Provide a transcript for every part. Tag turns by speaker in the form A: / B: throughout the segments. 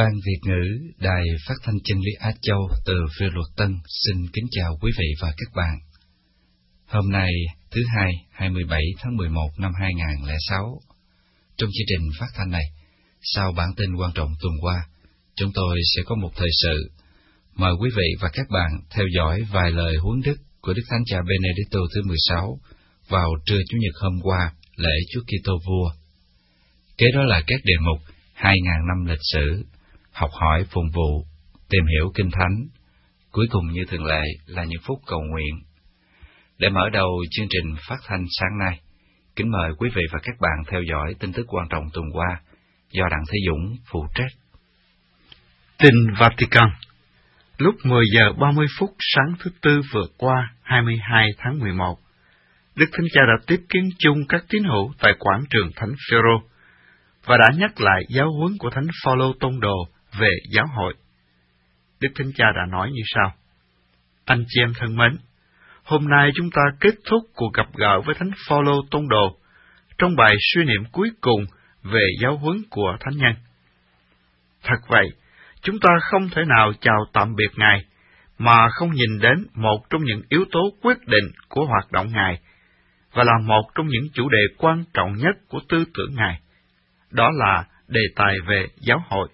A: Ban Việt ngữ Đài Phát thanh Chân lý Á Châu từ Phê Luật Tân xin kính chào quý vị và các bạn. Hôm nay, thứ Hai, 27 tháng 11 năm 2006, trong chương trình phát thanh này, sau bản tin quan trọng tuần qua, chúng tôi sẽ có một thời sự. Mời quý vị và các bạn theo dõi vài lời huấn đức của Đức Thánh Cha Benedicto thứ 16 vào trưa Chủ nhật hôm qua, lễ Chúa Kitô Vua. Kế đó là các đề mục 2.000 năm lịch sử, học hỏi phụng vụ, tìm hiểu Kinh Thánh. Cuối cùng như thường lệ là những phút cầu nguyện. Để mở đầu chương trình phát thanh sáng nay, kính mời quý vị và các bạn theo dõi tin tức quan trọng tuần qua do Đặng Thế Dũng phụ trách.
B: Tin Vatican. Lúc 10 giờ 30 phút sáng thứ Tư vừa qua, 22 tháng 11, Đức Thánh Cha đã tiếp kiến chung các tín hữu tại quảng trường Thánh Phêrô và đã nhắc lại giáo huấn của Thánh Phaolô tông đồ về giáo hội. Đức Thánh Cha đã nói như sau: Anh chị em thân mến, hôm nay chúng ta kết thúc cuộc gặp gỡ với Thánh Phaolô tông đồ trong bài suy niệm cuối cùng về giáo huấn của Thánh nhân. Thật vậy, chúng ta không thể nào chào tạm biệt Ngài mà không nhìn đến một trong những yếu tố quyết định của hoạt động Ngài và là một trong những chủ đề quan trọng nhất của tư tưởng Ngài. Đó là đề tài về giáo hội.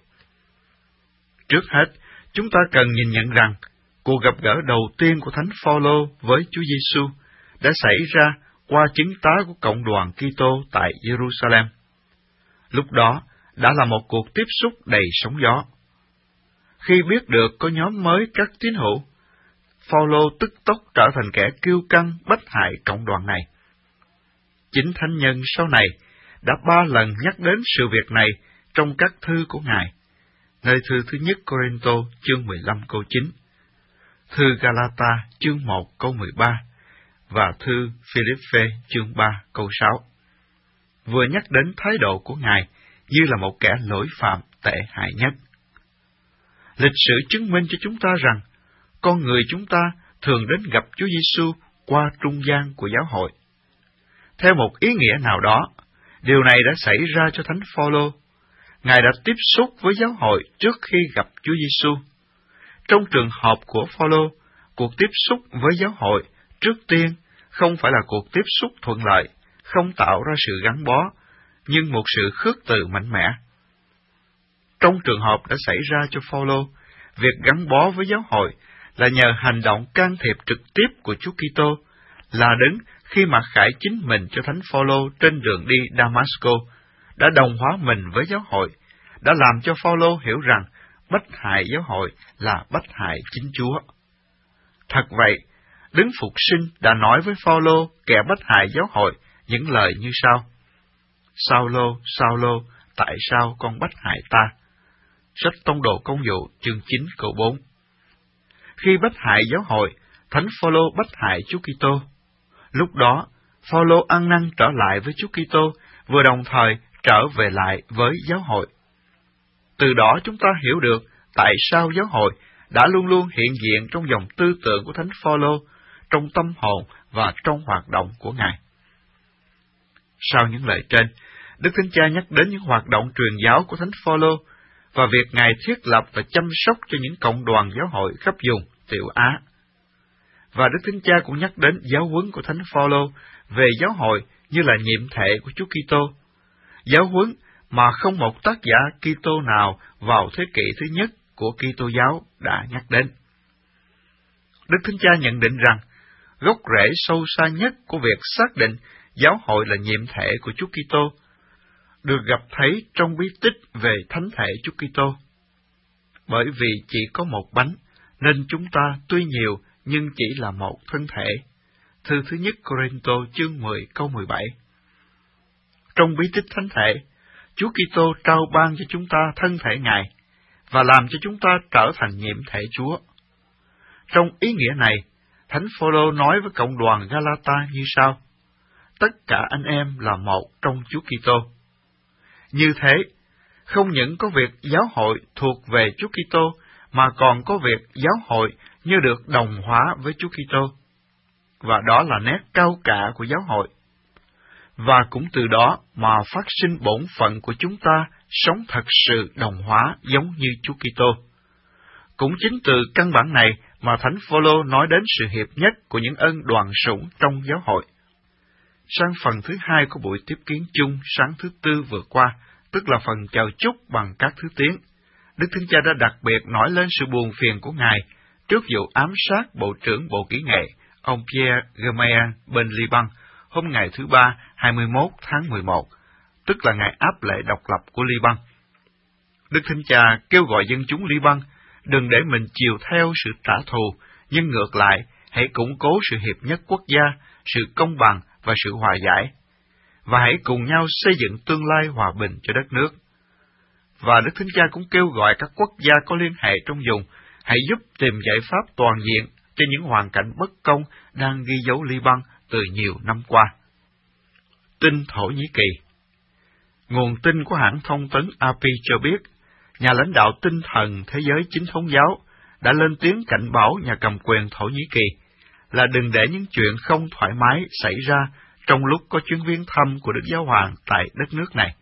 B: Trước hết, chúng ta cần nhìn nhận rằng cuộc gặp gỡ đầu tiên của Thánh Phaolô với Chúa Giêsu đã xảy ra qua chứng tá của cộng đoàn Kitô tại Jerusalem. Lúc đó đã là một cuộc tiếp xúc đầy sóng gió. Khi biết được có nhóm mới các tín hữu, Phaolô tức tốc trở thành kẻ kiêu căng bách hại cộng đoàn này. Chính Thánh nhân sau này đã 3 lần nhắc đến sự việc này trong các thư của Ngài, nơi thư thứ nhất Cô-rinh-tô chương 15 câu 9, thư Ga-la-ta chương 1 câu 13 và thư Phi-líp-phê chương 3 câu 6. Vừa nhắc đến thái độ của Ngài như là một kẻ lỗi phạm tệ hại nhất. Lịch sử chứng minh cho chúng ta rằng con người chúng ta thường đến gặp Chúa Giêsu qua trung gian của giáo hội. Theo một ý nghĩa nào đó, điều này đã xảy ra cho Thánh Phaolô. Ngài đã tiếp xúc với giáo hội trước khi gặp Chúa Giêsu. Trong trường hợp của Phaolô, cuộc tiếp xúc với giáo hội trước tiên không phải là cuộc tiếp xúc thuận lợi, không tạo ra sự gắn bó, nhưng một sự khước từ mạnh mẽ. Trong trường hợp đã xảy ra cho Phaolô, việc gắn bó với giáo hội là nhờ hành động can thiệp trực tiếp của Chúa Kitô, là đứng khi mặc khải chính mình cho Thánh Phaolô trên đường đi Damasco, đã đồng hóa mình với giáo hội, đã làm cho Phaolô hiểu rằng bách hại giáo hội là bách hại chính Chúa. Thật vậy, Đấng Phục Sinh đã nói với Phaolô, kẻ bách hại giáo hội, những lời như sau: Sao-lô, Sao-lô, tại sao con bách hại ta? Sách Tông đồ Công vụ chương 9 câu 4. Khi bách hại giáo hội, Thánh Phaolô bách hại Chúa Kitô. Lúc đó, Phaolô ăn năn trở lại với Chúa Kitô, vừa đồng thời trở về lại với giáo hội. Từ đó chúng ta hiểu được tại sao giáo hội đã luôn luôn hiện diện trong dòng tư tưởng của Thánh Phaolô, trong tâm hồn và trong hoạt động của Ngài. Sau những lời trên, Đức Thánh Cha nhắc đến những hoạt động truyền giáo của Thánh Phaolô và việc Ngài thiết lập và chăm sóc cho những cộng đoàn giáo hội khắp vùng Tiểu Á. Và Đức Thánh Cha cũng nhắc đến giáo huấn của Thánh Phaolô về giáo hội như là nhiệm thể của Chúa Kitô, giáo huấn mà không một tác giả Kitô nào vào thế kỷ thứ nhất của Kitô giáo đã nhắc đến. Đức Thánh Cha nhận định rằng gốc rễ sâu xa nhất của việc xác định giáo hội là nhiệm thể của Chúa Kitô được gặp thấy trong bí tích về thánh thể Chúa Kitô. Bởi vì chỉ có một bánh, nên chúng ta tuy nhiều nhưng chỉ là một thân thể. Thư thứ nhất Cô-rinh-tô chương 10 câu 17. Trong bí tích thánh thể, Chúa Kitô trao ban cho chúng ta thân thể Ngài và làm cho chúng ta trở thành nhiệm thể Chúa. Trong ý nghĩa này, Thánh Phaolô nói với cộng đoàn Ga-la-ta như sau: Tất cả anh em là một trong Chúa Kitô. Như thế, không những có việc giáo hội thuộc về Chúa Kitô, mà còn có việc giáo hội như được đồng hóa với Chúa Kitô. Và đó là nét cao cả của giáo hội. Và cũng từ đó mà phát sinh bổn phận của chúng ta sống thật sự đồng hóa giống như Chúa Kitô. Cũng chính từ căn bản này mà Thánh Phaolô nói đến sự hiệp nhất của những ân đoàn sủng trong giáo hội. Sang phần thứ hai của buổi tiếp kiến chung sáng thứ Tư vừa qua, tức là phần chào chúc bằng các thứ tiếng, Đức Thánh Cha đã đặc biệt nói lên sự buồn phiền của Ngài trước vụ ám sát Bộ trưởng Bộ Kỹ nghệ, ông Pierre Gemayel bên Liban, hôm ngày thứ Ba, 21 tháng 11, tức là ngày áp lệ độc lập của Liban. Đức Thánh Cha kêu gọi dân chúng Liban đừng để mình chiều theo sự trả thù, nhưng ngược lại, hãy củng cố sự hiệp nhất quốc gia, sự công bằng và sự hòa giải, và hãy cùng nhau xây dựng tương lai hòa bình cho đất nước. Và Đức Thánh Cha cũng kêu gọi các quốc gia có liên hệ trong vùng hãy giúp tìm giải pháp toàn diện cho những hoàn cảnh bất công đang ghi dấu Liban từ nhiều năm qua. Tin Thổ Nhĩ Kỳ. Nguồn tin của hãng thông tấn AP cho biết, nhà lãnh đạo tinh thần thế giới Chính thống giáo đã lên tiếng cảnh báo nhà cầm quyền Thổ Nhĩ Kỳ là đừng để những chuyện không thoải mái xảy ra trong lúc có chuyến viếng thăm của Đức Giáo Hoàng tại đất nước này.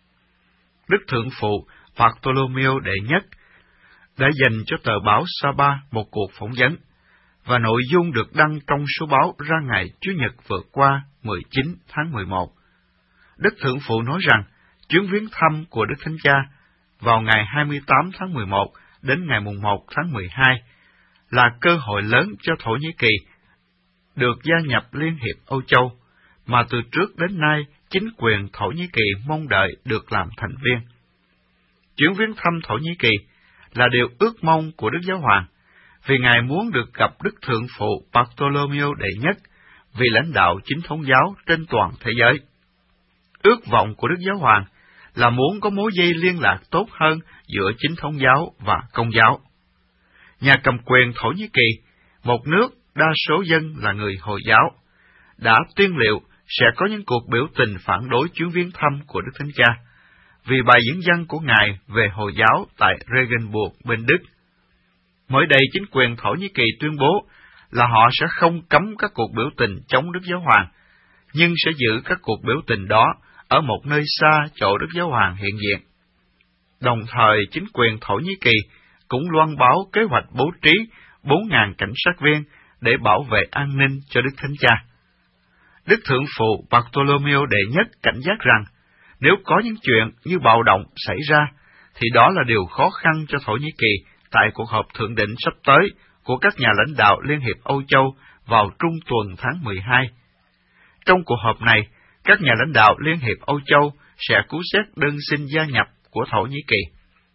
B: Đức Thượng phụ Bartolomeo Đệ Nhất đã dành cho tờ báo Saba một cuộc phỏng vấn, và nội dung được đăng trong số báo ra ngày Chủ nhật vừa qua 19 tháng 11. Đức Thượng phụ nói rằng chuyến viếng thăm của Đức Thánh Cha vào ngày 28 tháng 11 đến ngày 1 tháng 12 là cơ hội lớn cho Thổ Nhĩ Kỳ được gia nhập Liên hiệp Âu Châu, mà từ trước đến nay chính quyền Thổ Nhĩ Kỳ mong đợi được làm thành viên. Chuyến viếng thăm Thổ Nhĩ Kỳ là điều ước mong của Đức Giáo Hoàng, vì Ngài muốn được gặp Đức Thượng phụ Bartolomeo Đệ Nhất, vị lãnh đạo Chính thống giáo trên toàn thế giới. Ước vọng của Đức Giáo Hoàng là muốn có mối dây liên lạc tốt hơn giữa Chính thống giáo và Công giáo. Nhà cầm quyền Thổ Nhĩ Kỳ, một nước đa số dân là người Hồi giáo, đã tuyên liệu sẽ có những cuộc biểu tình phản đối chuyến viếng thăm của Đức Thánh Cha, vì bài diễn văn của Ngài về Hồi giáo tại Regensburg bên Đức. Mới đây, chính quyền Thổ Nhĩ Kỳ tuyên bố là họ sẽ không cấm các cuộc biểu tình chống Đức Giáo Hoàng, nhưng sẽ giữ các cuộc biểu tình đó ở một nơi xa chỗ Đức Giáo Hoàng hiện diện. Đồng thời, chính quyền Thổ Nhĩ Kỳ cũng loan báo kế hoạch bố trí 4.000 cảnh sát viên để bảo vệ an ninh cho Đức Thánh Cha. Đức Thượng phụ Bartolomeo Đệ Nhất cảnh giác rằng, nếu có những chuyện như bạo động xảy ra, thì đó là điều khó khăn cho Thổ Nhĩ Kỳ tại cuộc họp thượng đỉnh sắp tới của các nhà lãnh đạo Liên hiệp Âu Châu vào trung tuần tháng 12. Trong cuộc họp này, các nhà lãnh đạo Liên hiệp Âu Châu sẽ cứu xét đơn xin gia nhập của Thổ Nhĩ Kỳ.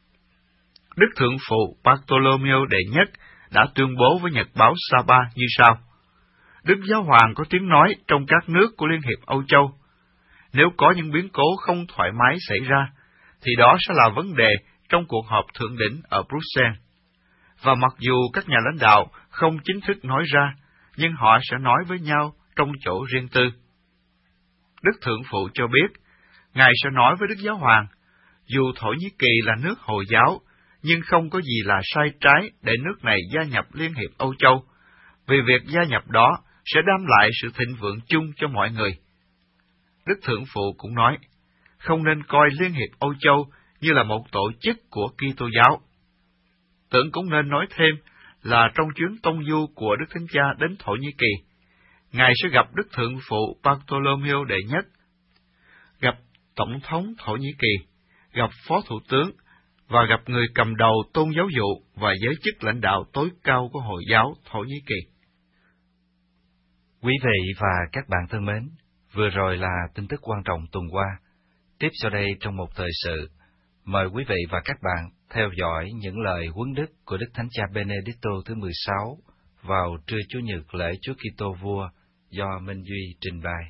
B: Đức Thượng phụ Bartolomeo Đệ Nhất đã tuyên bố với nhật báo Saba như sau: Đức Giáo Hoàng có tiếng nói trong các nước của Liên hiệp Âu Châu. Nếu có những biến cố không thoải mái xảy ra, thì đó sẽ là vấn đề trong cuộc họp thượng đỉnh ở Bruxelles. Và mặc dù các nhà lãnh đạo không chính thức nói ra, nhưng họ sẽ nói với nhau trong chỗ riêng tư. Đức Thượng phụ cho biết, Ngài sẽ nói với Đức Giáo Hoàng, dù Thổ Nhĩ Kỳ là nước Hồi giáo, nhưng không có gì là sai trái để nước này gia nhập Liên hiệp Âu Châu, vì việc gia nhập đó sẽ đem lại sự thịnh vượng chung cho mọi người. Đức Thượng phụ cũng nói, không nên coi Liên hiệp Âu Châu như là một tổ chức của Kitô giáo. Tưởng cũng nên nói thêm là trong chuyến tông du của Đức Thánh Cha đến Thổ Nhĩ Kỳ, Ngài sẽ gặp Đức Thượng phụ Bartolomeo Đệ Nhất, gặp Tổng thống Thổ Nhĩ Kỳ, gặp Phó Thủ tướng, và gặp người cầm đầu tôn giáo vụ và giới chức lãnh đạo tối cao của Hồi giáo Thổ Nhĩ Kỳ.
A: Quý vị và các bạn thân mến, vừa rồi là tin tức quan trọng tuần qua. Tiếp sau đây trong một thời sự, mời quý vị và các bạn theo dõi những lời huấn đức của Đức Thánh Cha Benedicto thứ 16 vào trưa Chủ nhật lễ Chúa Kitô Vua do Minh Duy trình bày.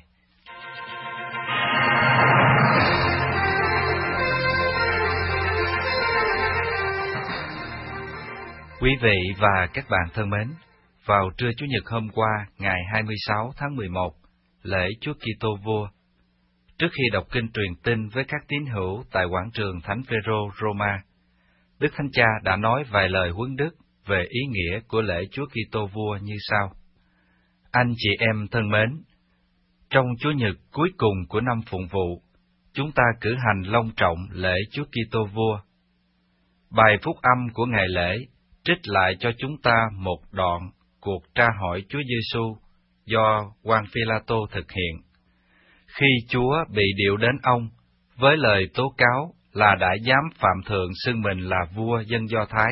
A: Quý vị và các bạn thân mến, vào trưa Chủ nhật hôm qua, ngày 26 tháng 11, lễ Chúa Kitô Vua, trước khi đọc kinh truyền tin với các tín hữu tại quảng trường Thánh Phêrô, Roma, Đức Thánh Cha đã nói vài lời huấn đức về ý nghĩa của lễ Chúa Kitô Vua như sau. Anh chị em thân mến, trong Chủ nhật cuối cùng của năm phụng vụ, chúng ta cử hành long trọng lễ Chúa Kitô Vua. Bài phúc âm của ngày lễ trích lại cho chúng ta một đoạn cuộc tra hỏi Chúa Giêsu do quan Phi-la-tô thực hiện, khi Chúa bị điệu đến ông với lời tố cáo là đã dám phạm thượng xưng mình là vua dân Do Thái.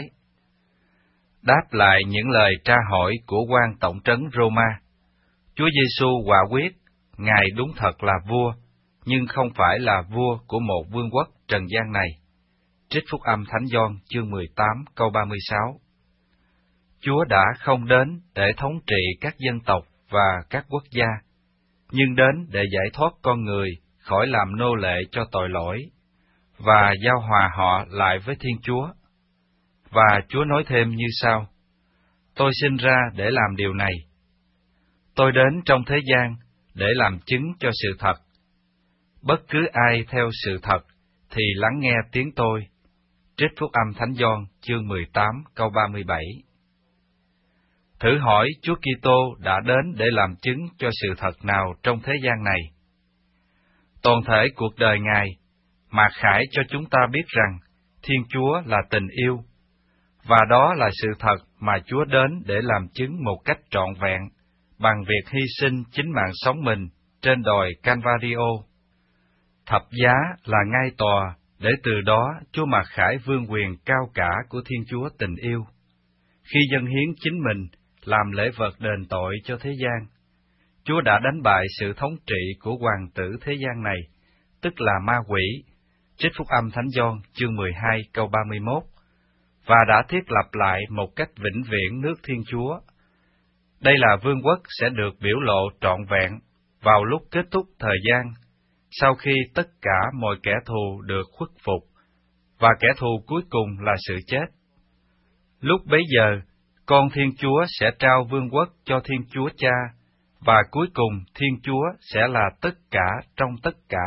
A: Đáp lại những lời tra hỏi của quan tổng trấn Roma, Chúa Giêsu quả quyết Ngài đúng thật là vua, nhưng không phải là vua của một vương quốc trần gian này. Trích Phúc âm Thánh Gioan chương 18 câu 36. Chúa đã không đến để thống trị các dân tộc và các quốc gia, nhưng đến để giải thoát con người khỏi làm nô lệ cho tội lỗi, và giao hòa họ lại với Thiên Chúa. Và Chúa nói thêm như sau: Tôi sinh ra để làm điều này. Tôi đến trong thế gian để làm chứng cho sự thật. Bất cứ ai theo sự thật thì lắng nghe tiếng tôi. Trích Phúc âm Thánh Gioan chương 18 câu 37. Thử hỏi Chúa Kitô đã đến để làm chứng cho sự thật nào trong thế gian này? Toàn thể cuộc đời Ngài mạt khải cho chúng ta biết rằng Thiên Chúa là tình yêu, và đó là sự thật mà Chúa đến để làm chứng một cách trọn vẹn bằng việc hy sinh chính mạng sống mình trên đồi Calvario. Thập giá là ngai tòa để từ đó Chúa mặc khải vương quyền cao cả của Thiên Chúa tình yêu. Khi dâng hiến chính mình làm lễ vật đền tội cho thế gian, Chúa đã đánh bại sự thống trị của hoàng tử thế gian này, tức là ma quỷ. Trích Phúc âm Thánh Gioan chương 12 câu 31, và đã thiết lập lại một cách vĩnh viễn nước Thiên Chúa. Đây là vương quốc sẽ được biểu lộ trọn vẹn vào lúc kết thúc thời gian, sau khi tất cả mọi kẻ thù được khuất phục, và kẻ thù cuối cùng là sự chết. Lúc bấy giờ, con Thiên Chúa sẽ trao vương quốc cho Thiên Chúa Cha, và cuối cùng Thiên Chúa sẽ là tất cả trong tất cả.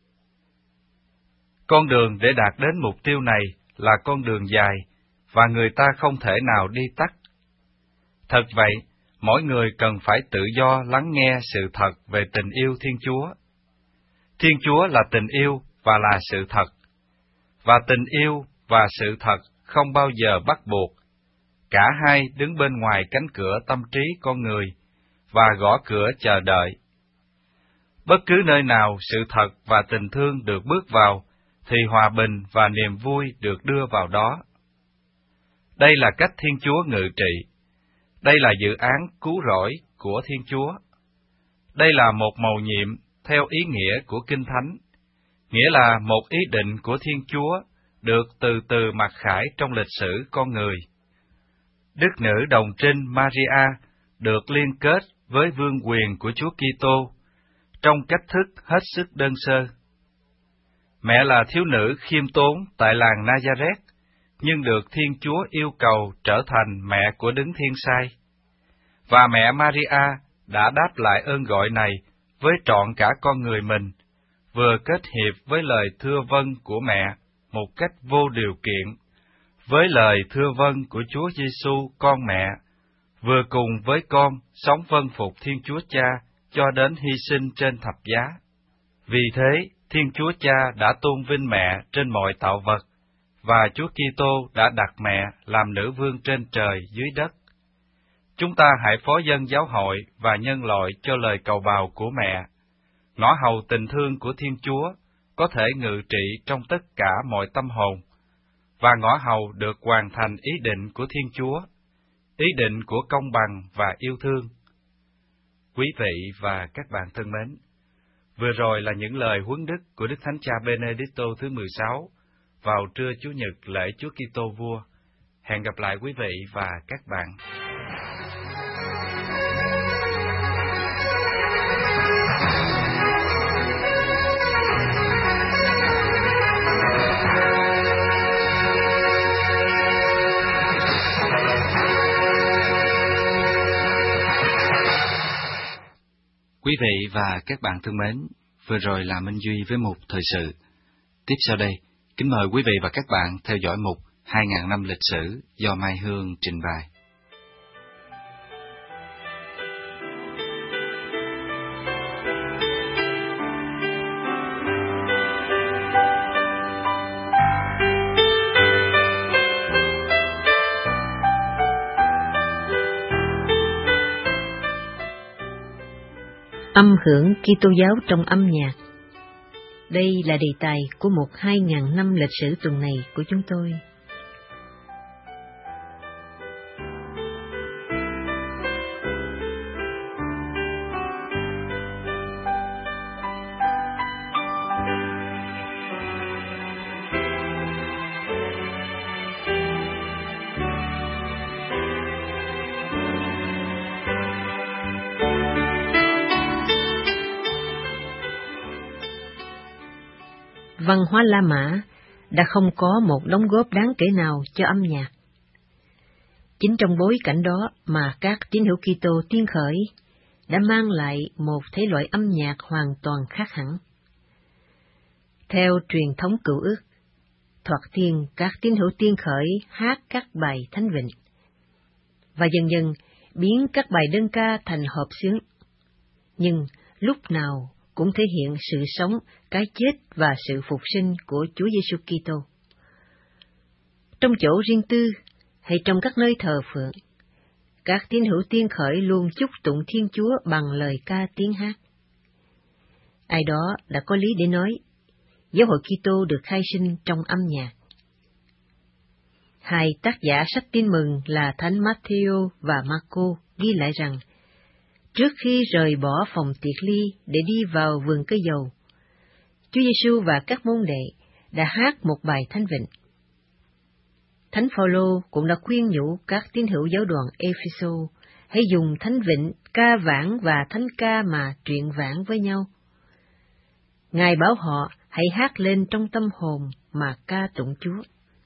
A: Con đường để đạt đến mục tiêu này là con đường dài, và người ta không thể nào đi tắt. Thật vậy, mỗi người cần phải tự do lắng nghe sự thật về tình yêu Thiên Chúa. Thiên Chúa là tình yêu và là sự thật, và tình yêu và sự thật không bao giờ bắt buộc. Cả hai đứng bên ngoài cánh cửa tâm trí con người và gõ cửa chờ đợi. Bất cứ nơi nào sự thật và tình thương được bước vào, thì hòa bình và niềm vui được đưa vào đó. Đây là cách Thiên Chúa ngự trị. Đây là dự án cứu rỗi của Thiên Chúa. Đây là một mầu nhiệm theo ý nghĩa của Kinh Thánh, nghĩa là một ý định của Thiên Chúa được từ từ mặc khải trong lịch sử con người. Đức nữ đồng trinh Maria được liên kết với vương quyền của Chúa Kitô trong cách thức hết sức đơn sơ. Mẹ là thiếu nữ khiêm tốn tại làng Nazareth, nhưng được Thiên Chúa yêu cầu trở thành mẹ của Đấng Thiên Sai. Và mẹ Maria đã đáp lại ơn gọi này với trọn cả con người mình, vừa kết hiệp với lời thưa vâng của mẹ một cách vô điều kiện, với lời thưa vâng của Chúa Giêsu con mẹ, vừa cùng với con sống vâng phục Thiên Chúa Cha cho đến hy sinh trên thập giá. Vì thế, Thiên Chúa Cha đã tôn vinh mẹ trên mọi tạo vật, và Chúa Kitô đã đặt mẹ làm nữ vương trên trời dưới đất. Chúng ta hãy phó dâng giáo hội và nhân loại cho lời cầu bào của mẹ. Ngõ hầu tình thương của Thiên Chúa có thể ngự trị trong tất cả mọi tâm hồn, và ngõ hầu được hoàn thành ý định của Thiên Chúa, ý định của công bằng và yêu thương. Quý vị và các bạn thân mến, vừa rồi là những lời huấn đức của Đức Thánh Cha Benedicto thứ 16 vào trưa Chủ nhật lễ Chúa Kitô Vua. Hẹn gặp lại quý vị và các bạn. Quý vị và các bạn thân mến, vừa rồi là Minh Duy với mục thời sự. Tiếp sau đây, kính mời quý vị và các bạn theo dõi mục 2000 năm lịch sử do Mai Hương trình bày.
C: Âm hưởng Kitô giáo trong âm nhạc. Đây là đề tài của một 2.000 năm lịch sử tuần này của chúng tôi. Văn hóa La Mã đã không có một đóng góp đáng kể nào cho âm nhạc. Chính trong bối cảnh đó mà các tín hữu Kitô tiên khởi đã mang lại một thể loại âm nhạc hoàn toàn khác hẳn. Theo truyền thống cựu ước, thoạt tiên các tín hữu tiên khởi hát các bài thánh vịnh, và dần dần biến các bài đơn ca thành hợp xướng. Nhưng lúc nào cũng thể hiện sự sống, cái chết và sự phục sinh của Chúa Giêsu Kitô. Trong chỗ riêng tư hay trong các nơi thờ phượng, các tín hữu tiên khởi luôn chúc tụng Thiên Chúa bằng lời ca tiếng hát. Ai đó đã có lý để nói, giáo hội Kitô được khai sinh trong âm nhạc. Hai tác giả sách Tin Mừng là Thánh Matthew và Marco ghi lại rằng, trước khi rời bỏ phòng tiệc ly để đi vào vườn cây dầu, Chúa Giêsu và các môn đệ đã hát một bài thánh vịnh. Thánh Phaolô cũng đã khuyên nhủ các tín hữu giáo đoàn Epheso hãy dùng thánh vịnh, ca vãng và thánh ca mà truyện vãng với nhau. Ngài bảo họ hãy hát lên trong tâm hồn mà ca tụng Chúa.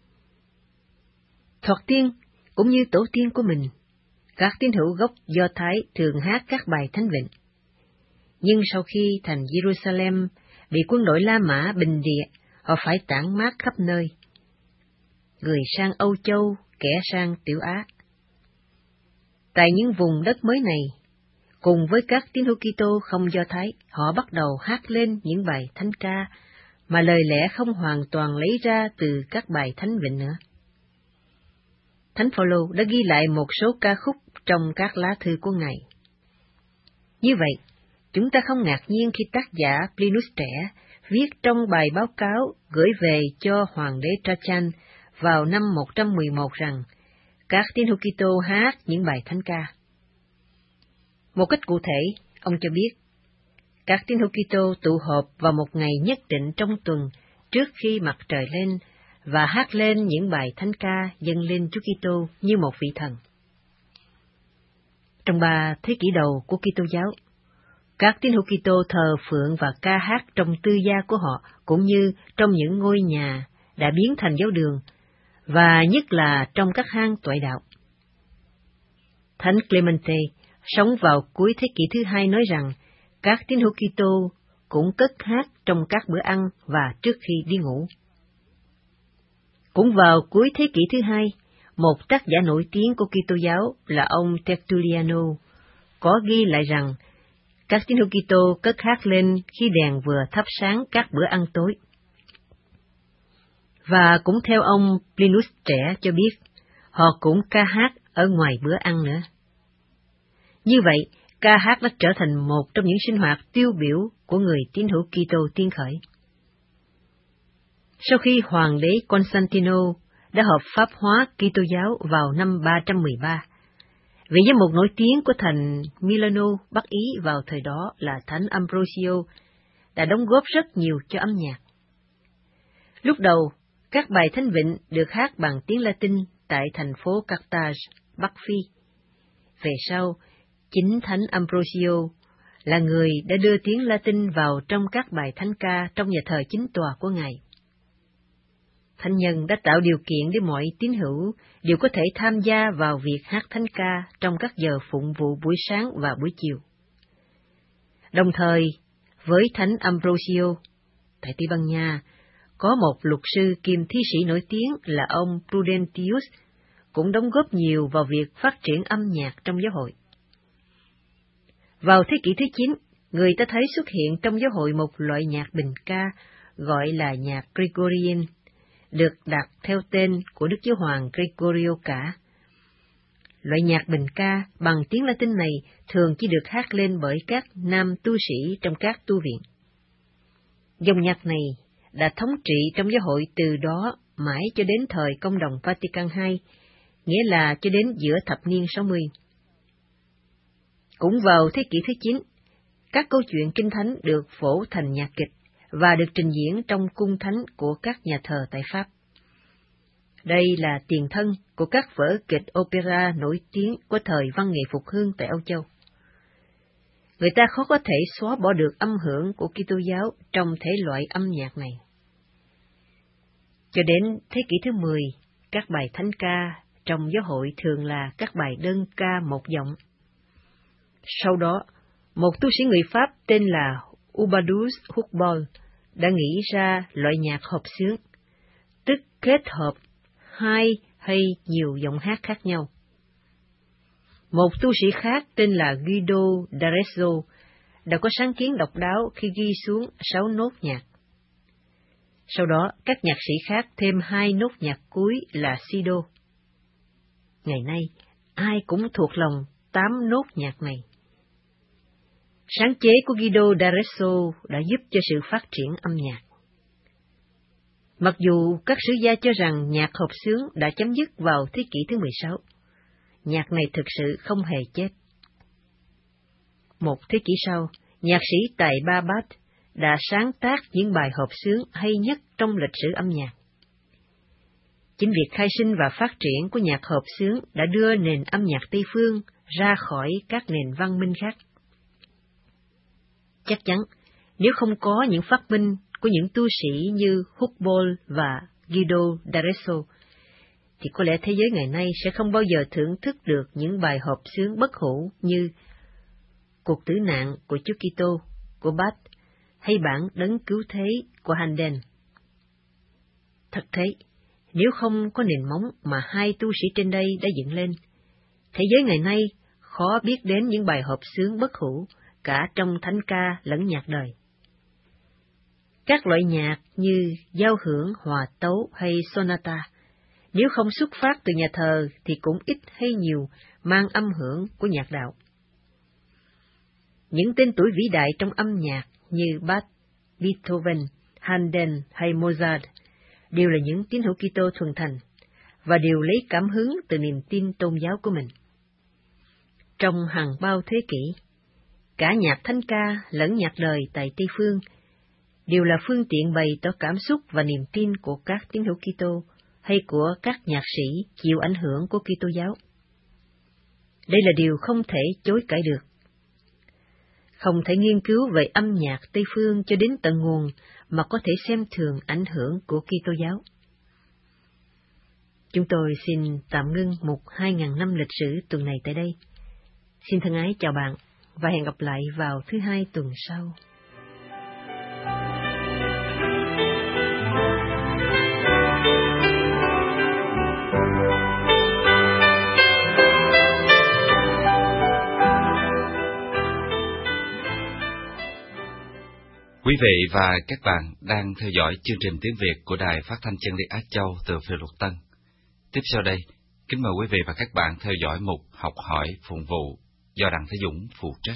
C: Thoạt tiên cũng như tổ tiên của mình, các tín hữu gốc Do Thái thường hát các bài thánh vịnh. Nhưng sau khi thành Jerusalem bị quân đội La Mã bình địa, họ phải tản mát khắp nơi. Người sang Âu Châu, kẻ sang Tiểu Á. Tại những vùng đất mới này, cùng với các tín hữu Kitô không Do Thái, họ bắt đầu hát lên những bài thánh ca mà lời lẽ không hoàn toàn lấy ra từ các bài thánh vịnh nữa. Thánh Phaolô đã ghi lại một số ca khúc trong các lá thư của Ngài. Như vậy, chúng ta không ngạc nhiên khi tác giả Plinus Trẻ viết trong bài báo cáo gửi về cho Hoàng đế Trajan vào năm 111 rằng các tín hữu Kitô hát những bài thánh ca. Một cách cụ thể, ông cho biết, các tín hữu Kitô tụ họp vào một ngày nhất định trong tuần trước khi mặt trời lên và hát lên những bài thánh ca dâng lên Chúa Kitô như một vị thần. Trong 3 thế kỷ đầu của Kitô giáo, các tín hữu Kitô thờ phượng và ca hát trong tư gia của họ cũng như trong những ngôi nhà đã biến thành giáo đường, và nhất là trong các hang toại đạo. Thánh Clemente sống vào cuối thế kỷ thứ 2 nói rằng các tín hữu Kitô cũng cất hát trong các bữa ăn và trước khi đi ngủ. Cũng vào cuối thế kỷ thứ 2, một tác giả nổi tiếng của Kitô giáo là ông Tertulliano có ghi lại rằng các tín hữu Kitô cất hát lên khi đèn vừa thắp sáng các bữa ăn tối. Và cũng theo ông Plinus Trẻ cho biết, họ cũng ca hát ở ngoài bữa ăn nữa. Như vậy, ca hát đã trở thành một trong những sinh hoạt tiêu biểu của người tín hữu Kitô tiên khởi. Sau khi Hoàng đế Constantino đã hợp pháp hóa Kitô giáo vào năm 313, vị giám mục nổi tiếng của thành Milano, Bắc Ý vào thời đó là Thánh Ambrosio, đã đóng góp rất nhiều cho âm nhạc. Lúc đầu, các bài thánh vịnh được hát bằng tiếng Latin tại thành phố Carthage, Bắc Phi. Về sau, chính Thánh Ambrosio là người đã đưa tiếng Latin vào trong các bài thánh ca trong nhà thờ chính tòa của Ngài. Thánh nhân đã tạo điều kiện để mọi tín hữu đều có thể tham gia vào việc hát thánh ca trong các giờ phụng vụ buổi sáng và buổi chiều. Đồng thời, với Thánh Ambrosio, tại Tây Ban Nha, có một luật sư kiêm thi sĩ nổi tiếng là ông Prudentius, cũng đóng góp nhiều vào việc phát triển âm nhạc trong giáo hội. Vào thế kỷ thứ 9, người ta thấy xuất hiện trong giáo hội một loại nhạc bình ca gọi là nhạc Gregorian, được đặt theo tên của Đức Giáo hoàng Gregorio cả. Loại nhạc bình ca bằng tiếng Latin này thường chỉ được hát lên bởi các nam tu sĩ trong các tu viện. Dòng nhạc này đã thống trị trong giáo hội từ đó mãi cho đến thời Công đồng Vatican II, nghĩa là cho đến giữa thập niên 60. Cũng vào thế kỷ thứ 9, các câu chuyện kinh thánh được phổ thành nhạc kịch và được trình diễn trong cung thánh của các nhà thờ tại Pháp. Đây là tiền thân của các vở kịch opera nổi tiếng của thời văn nghệ phục hưng tại Âu Châu. Người ta khó có thể xóa bỏ được âm hưởng của Kitô giáo trong thể loại âm nhạc này. Cho đến thế kỷ thứ 10, các bài thánh ca trong giáo hội thường là các bài đơn ca một giọng. Sau đó, một tu sĩ người Pháp tên là Ubaldus Hucbol đã nghĩ ra loại nhạc hợp xướng, tức kết hợp hai hay nhiều giọng hát khác nhau. Một tu sĩ khác tên là Guido d'Arezzo đã có sáng kiến độc đáo khi ghi xuống 6 nốt nhạc. Sau đó, các nhạc sĩ khác thêm 2 nốt nhạc cuối là si đô. Ngày nay, ai cũng thuộc lòng 8 nốt nhạc này. Sáng chế của Guido d'Arezzo đã giúp cho sự phát triển âm nhạc. Mặc dù các sử gia cho rằng nhạc hợp xướng đã chấm dứt vào thế kỷ thứ 16, nhạc này thực sự không hề chết. Một thế kỷ sau, nhạc sĩ tài ba Bach đã sáng tác những bài hợp xướng hay nhất trong lịch sử âm nhạc. Chính việc khai sinh và phát triển của nhạc hợp xướng đã đưa nền âm nhạc Tây phương ra khỏi các nền văn minh khác. Chắc chắn, nếu không có những phát minh của những tu sĩ như Hucbol và Guido d'Arezzo, thì có lẽ thế giới ngày nay sẽ không bao giờ thưởng thức được những bài hợp xướng bất hủ như Cuộc tử nạn của Chúa Kitô của Bach hay bản Đấng cứu thế của Handel. Thật thế, nếu không có nền móng mà hai tu sĩ trên đây đã dựng lên, thế giới ngày nay khó biết đến những bài hợp xướng bất hủ cả trong thánh ca lẫn nhạc đời. Các loại nhạc như giao hưởng, hòa tấu hay sonata, nếu không xuất phát từ nhà thờ thì cũng ít hay nhiều mang âm hưởng của nhạc đạo. Những tên tuổi vĩ đại trong âm nhạc như Bach, Beethoven, Handel hay Mozart đều là những tín hữu Kitô thuần thành và đều lấy cảm hứng từ niềm tin tôn giáo của mình. Trong hàng bao thế kỷ, cả nhạc thánh ca lẫn nhạc đời tại Tây phương đều là phương tiện bày tỏ cảm xúc và niềm tin của các tín hữu Kitô hay của các nhạc sĩ chịu ảnh hưởng của Kitô giáo. Đây là điều không thể chối cãi được. Không thể nghiên cứu về âm nhạc Tây phương cho đến tận nguồn mà có thể xem thường ảnh hưởng của Kitô giáo. Chúng tôi xin tạm ngưng mục 2.000 năm lịch sử tuần này tại đây. Xin thân ái chào bạn và hẹn gặp lại vào thứ Hai tuần sau.
A: Quý vị và các bạn đang theo dõi chương trình tiếng Việt của Đài Phát thanh Chân lý Á Châu từ Phê Luật Tân. Tiếp sau đây, kính mời quý vị và các bạn theo dõi mục Học hỏi phụng vụ do Đặng Thế Dũng phụ trách.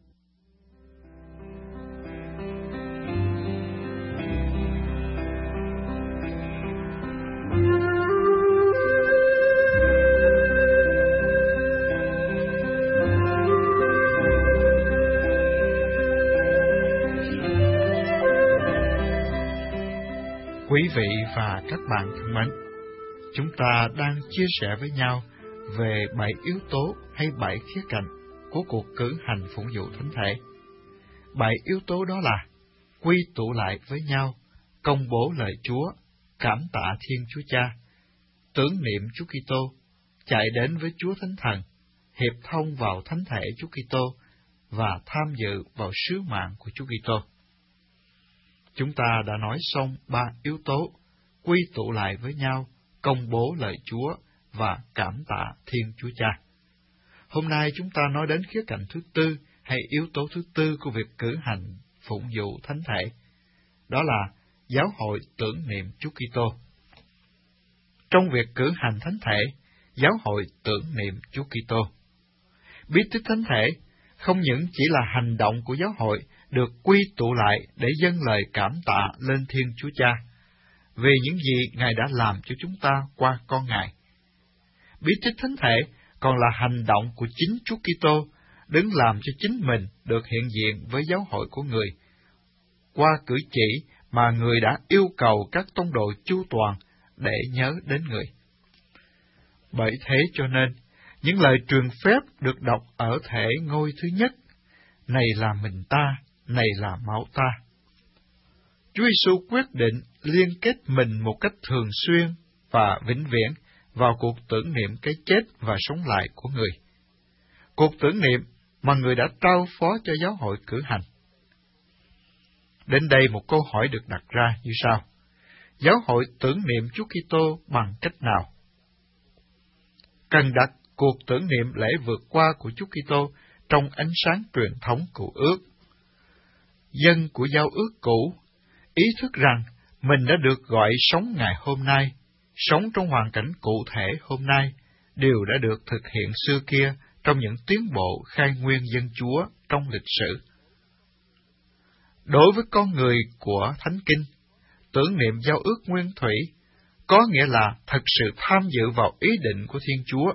B: Quý vị và các bạn thân mến, chúng ta đang chia sẻ với nhau về 7 yếu tố hay 7 khía cạnh của cuộc cử hành phụng vụ thánh thể. 7 yếu tố đó là quy tụ lại với nhau, công bố lời Chúa, cảm tạ Thiên Chúa Cha, tưởng niệm Chúa Kitô, chạy đến với Chúa Thánh Thần, hiệp thông vào thánh thể Chúa Kitô và tham dự vào sứ mạng của Chúa Kitô. Chúng ta đã nói xong 3 yếu tố, quy tụ lại với nhau, công bố lời Chúa và cảm tạ Thiên Chúa Cha. Hôm nay chúng ta nói đến khía cạnh thứ tư hay yếu tố thứ tư của việc cử hành phụng vụ thánh thể. Đó là giáo hội tưởng niệm Chúa Kitô. Trong việc cử hành thánh thể, giáo hội tưởng niệm Chúa Kitô. Bí tích thánh thể không những chỉ là hành động của giáo hội được quy tụ lại để dâng lời cảm tạ lên Thiên Chúa Cha về những gì Ngài đã làm cho chúng ta qua con Ngài. Bí tích thánh thể còn là hành động của chính Chúa Kitô đứng làm cho chính mình được hiện diện với giáo hội của Người, qua cử chỉ mà Người đã yêu cầu các tông đồ chu toàn để nhớ đến Người. Bởi thế cho nên, những lời truyền phép được đọc ở thể ngôi thứ nhất, này là mình ta, này là máu ta. Chúa Giêsu quyết định liên kết mình một cách thường xuyên và vĩnh viễn vào cuộc tưởng niệm cái chết và sống lại của Người. Cuộc tưởng niệm mà Người đã trao phó cho giáo hội cử hành. Đến đây một câu hỏi được đặt ra như sau: giáo hội tưởng niệm Chúa Kitô bằng cách nào? Cần đặt cuộc tưởng niệm lễ vượt qua của Chúa Kitô trong ánh sáng truyền thống cựu ước. Dân của giao ước cũ ý thức rằng mình đã được gọi sống ngày hôm nay, sống trong hoàn cảnh cụ thể hôm nay, đều đã được thực hiện xưa kia trong những tiến bộ khai nguyên dân Chúa trong lịch sử. Đối với con người của Thánh Kinh, tưởng niệm giao ước nguyên thủy có nghĩa là thật sự tham dự vào ý định của Thiên Chúa.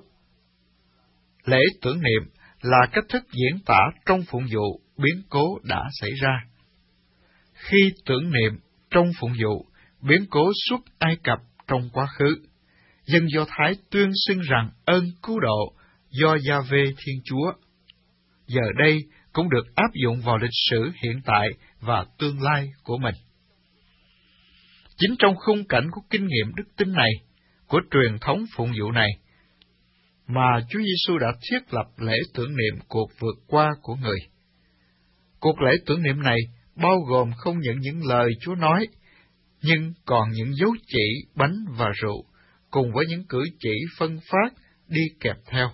B: Lễ tưởng niệm là cách thức diễn tả trong phụng vụ biến cố đã xảy ra. Khi tưởng niệm trong phụng vụ biến cố xuất Ai Cập trong quá khứ, dân Do Thái tuyên xưng rằng ơn cứu độ do Gia-vê Thiên Chúa, giờ đây cũng được áp dụng vào lịch sử hiện tại và tương lai của mình. Chính trong khung cảnh của kinh nghiệm đức tin này, của truyền thống phụng vụ này, mà Chúa Giêsu đã thiết lập lễ tưởng niệm cuộc vượt qua của Người. Cuộc lễ tưởng niệm này bao gồm không những lời Chúa nói, nhưng còn những dấu chỉ bánh và rượu, cùng với những cử chỉ phân phát đi kèm theo.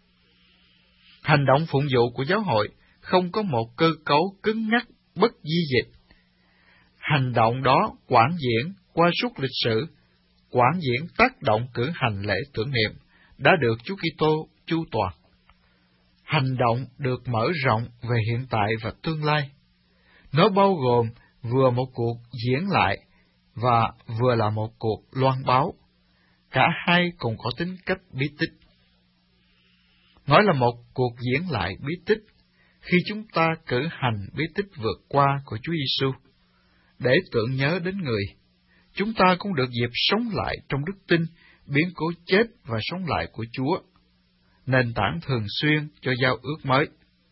B: Hành động phụng vụ của giáo hội không có một cơ cấu cứng nhắc, bất di dịch. Hành động đó quảng diễn qua suốt lịch sử, quảng diễn tác động cử hành lễ tưởng niệm, đã được Chúa Kitô chu toàn. Hành động được mở rộng về hiện tại và tương lai. Nó bao gồm vừa một cuộc diễn lại và vừa là một cuộc loan báo. Cả hai cùng có tính cách bí tích. Nói là một cuộc diễn lại bí tích, khi chúng ta cử hành bí tích vượt qua của Chúa Giêsu để tưởng nhớ đến Người, chúng ta cũng được dịp sống lại trong đức tin, biến cố chết và sống lại của Chúa, nền tảng thường xuyên cho giao ước mới.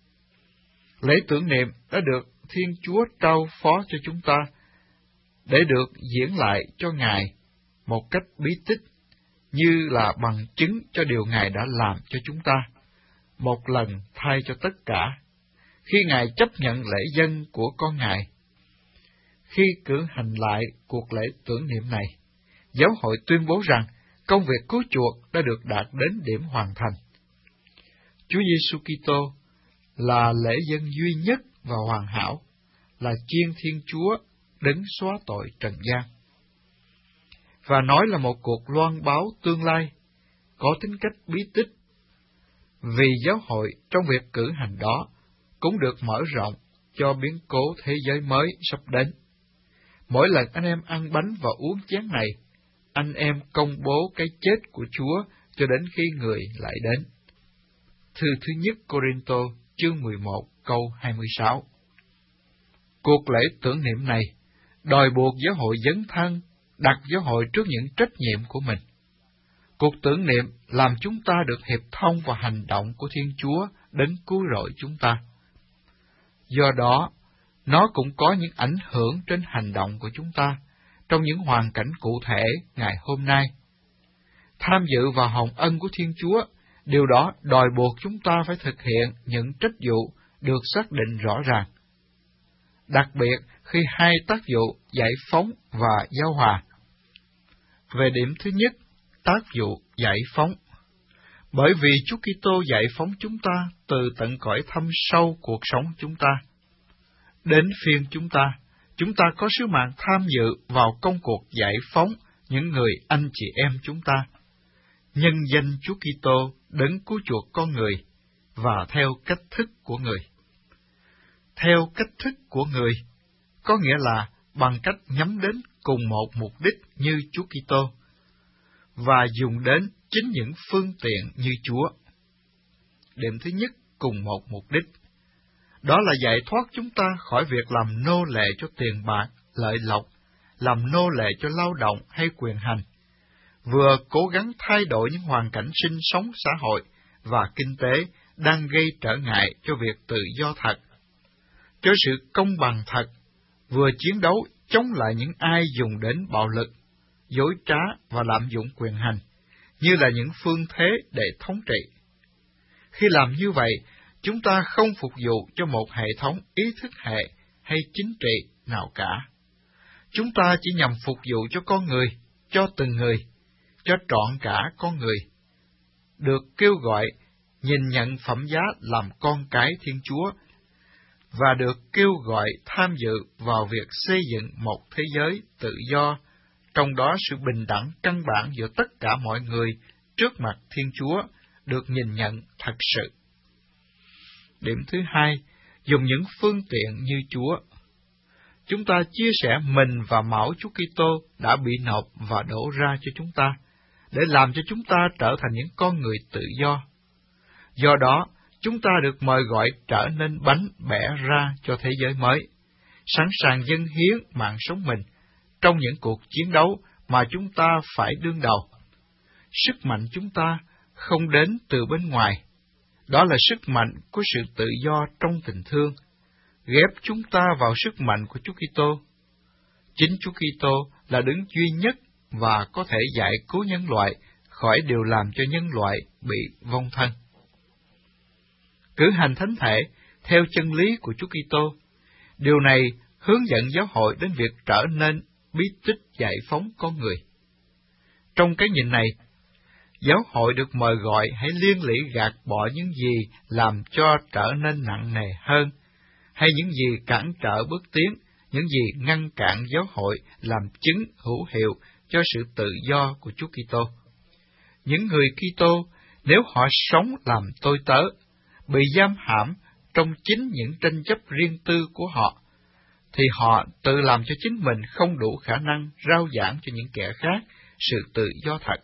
B: Lễ tưởng niệm đã được Thiên Chúa trao phó cho chúng ta để được diễn lại cho Ngài một cách bí tích, như là bằng chứng cho điều Ngài đã làm cho chúng ta, một lần thay cho tất cả, khi Ngài chấp nhận lễ dâng của con Ngài. Khi cử hành lại cuộc lễ tưởng niệm này, giáo hội tuyên bố rằng công việc cứu chuộc đã được đạt đến điểm hoàn thành. Chúa Giêsu Kitô là lễ dân duy nhất và hoàn hảo, là chiên Thiên Chúa đấng xóa tội trần gian. Và nói là một cuộc loan báo tương lai, có tính cách bí tích, vì giáo hội trong việc cử hành đó cũng được mở rộng cho biến cố thế giới mới sắp đến. Mỗi lần anh em ăn bánh và uống chén này, anh em công bố cái chết của Chúa cho đến khi Người lại đến. Thư thứ nhất Cô-rinh-tô chương 11 câu 26. Cuộc lễ tưởng niệm này đòi buộc giáo hội dấn thân, đặt giáo hội trước những trách nhiệm của mình. Cuộc tưởng niệm làm chúng ta được hiệp thông vào hành động của Thiên Chúa đến cứu rỗi chúng ta. Do đó, nó cũng có những ảnh hưởng trên hành động của chúng ta trong những hoàn cảnh cụ thể ngày hôm nay. Tham dự vào hồng ân của Thiên Chúa, điều đó đòi buộc chúng ta phải thực hiện những trách vụ được xác định rõ ràng. Đặc biệt khi hai tác vụ giải phóng và giao hòa. Về điểm thứ nhất, tác vụ giải phóng. Bởi vì Chúa Kitô giải phóng chúng ta từ tận cõi thâm sâu cuộc sống chúng ta. Đến phiên chúng ta có sứ mạng tham dự vào công cuộc giải phóng những người anh chị em chúng ta. nhân danh Chúa Kitô đấng cứu chuộc con người và theo cách thức của người. Theo cách thức của người có nghĩa là bằng cách nhắm đến cùng một mục đích như Chúa Kitô và dùng đến chính những phương tiện như Chúa. Điểm thứ nhất, cùng một mục đích. Đó là giải thoát chúng ta khỏi việc làm nô lệ cho tiền bạc, lợi lộc, làm nô lệ cho lao động hay quyền hành, vừa cố gắng thay đổi những hoàn cảnh sinh sống xã hội và kinh tế đang gây trở ngại cho việc tự do thật, cho sự công bằng thật, vừa chiến đấu chống lại những ai dùng đến bạo lực, dối trá và lạm dụng quyền hành, như là những phương thế để thống trị. Khi làm như vậy, chúng ta không phục vụ cho một hệ thống ý thức hệ hay chính trị nào cả. Chúng ta chỉ nhằm phục vụ cho con người, cho từng người, cho trọn cả con người, được kêu gọi nhìn nhận phẩm giá làm con cái Thiên Chúa, và được kêu gọi tham dự vào việc xây dựng một thế giới tự do, trong đó sự bình đẳng căn bản giữa tất cả mọi người trước mặt Thiên Chúa được nhìn nhận thật sự. Điểm thứ hai, dùng những phương tiện như Chúa. Chúng ta chia sẻ mình và máu Chúa Kitô đã bị nộp và đổ ra cho chúng ta, để làm cho chúng ta trở thành những con người tự do. Do đó, chúng ta được mời gọi trở nên bánh bẻ ra cho thế giới mới, sẵn sàng dâng hiến mạng sống mình trong những cuộc chiến đấu mà chúng ta phải đương đầu. Sức mạnh chúng ta không đến từ bên ngoài, đó là sức mạnh của sự tự do trong tình thương, ghép chúng ta vào sức mạnh của Chúa Kitô. Chính Chúa Kitô là đấng duy nhất và có thể giải cứu nhân loại khỏi điều làm cho nhân loại bị vong thân. Cử hành thánh thể theo chân lý của Chúa Kitô. Điều này hướng dẫn giáo hội đến việc trở nên bí tích giải phóng con người. Trong cái nhìn này, giáo hội được mời gọi hãy liên lỉ gạt bỏ những gì làm cho trở nên nặng nề hơn, hay những gì cản trở bước tiến, những gì ngăn cản giáo hội làm chứng hữu hiệu cho sự tự do của Chúa Kitô. Những người Kitô, nếu họ sống làm tôi tớ, bị giam hãm trong chính những tranh chấp riêng tư của họ, thì họ tự làm cho chính mình không đủ khả năng rao giảng cho những kẻ khác sự tự do thật.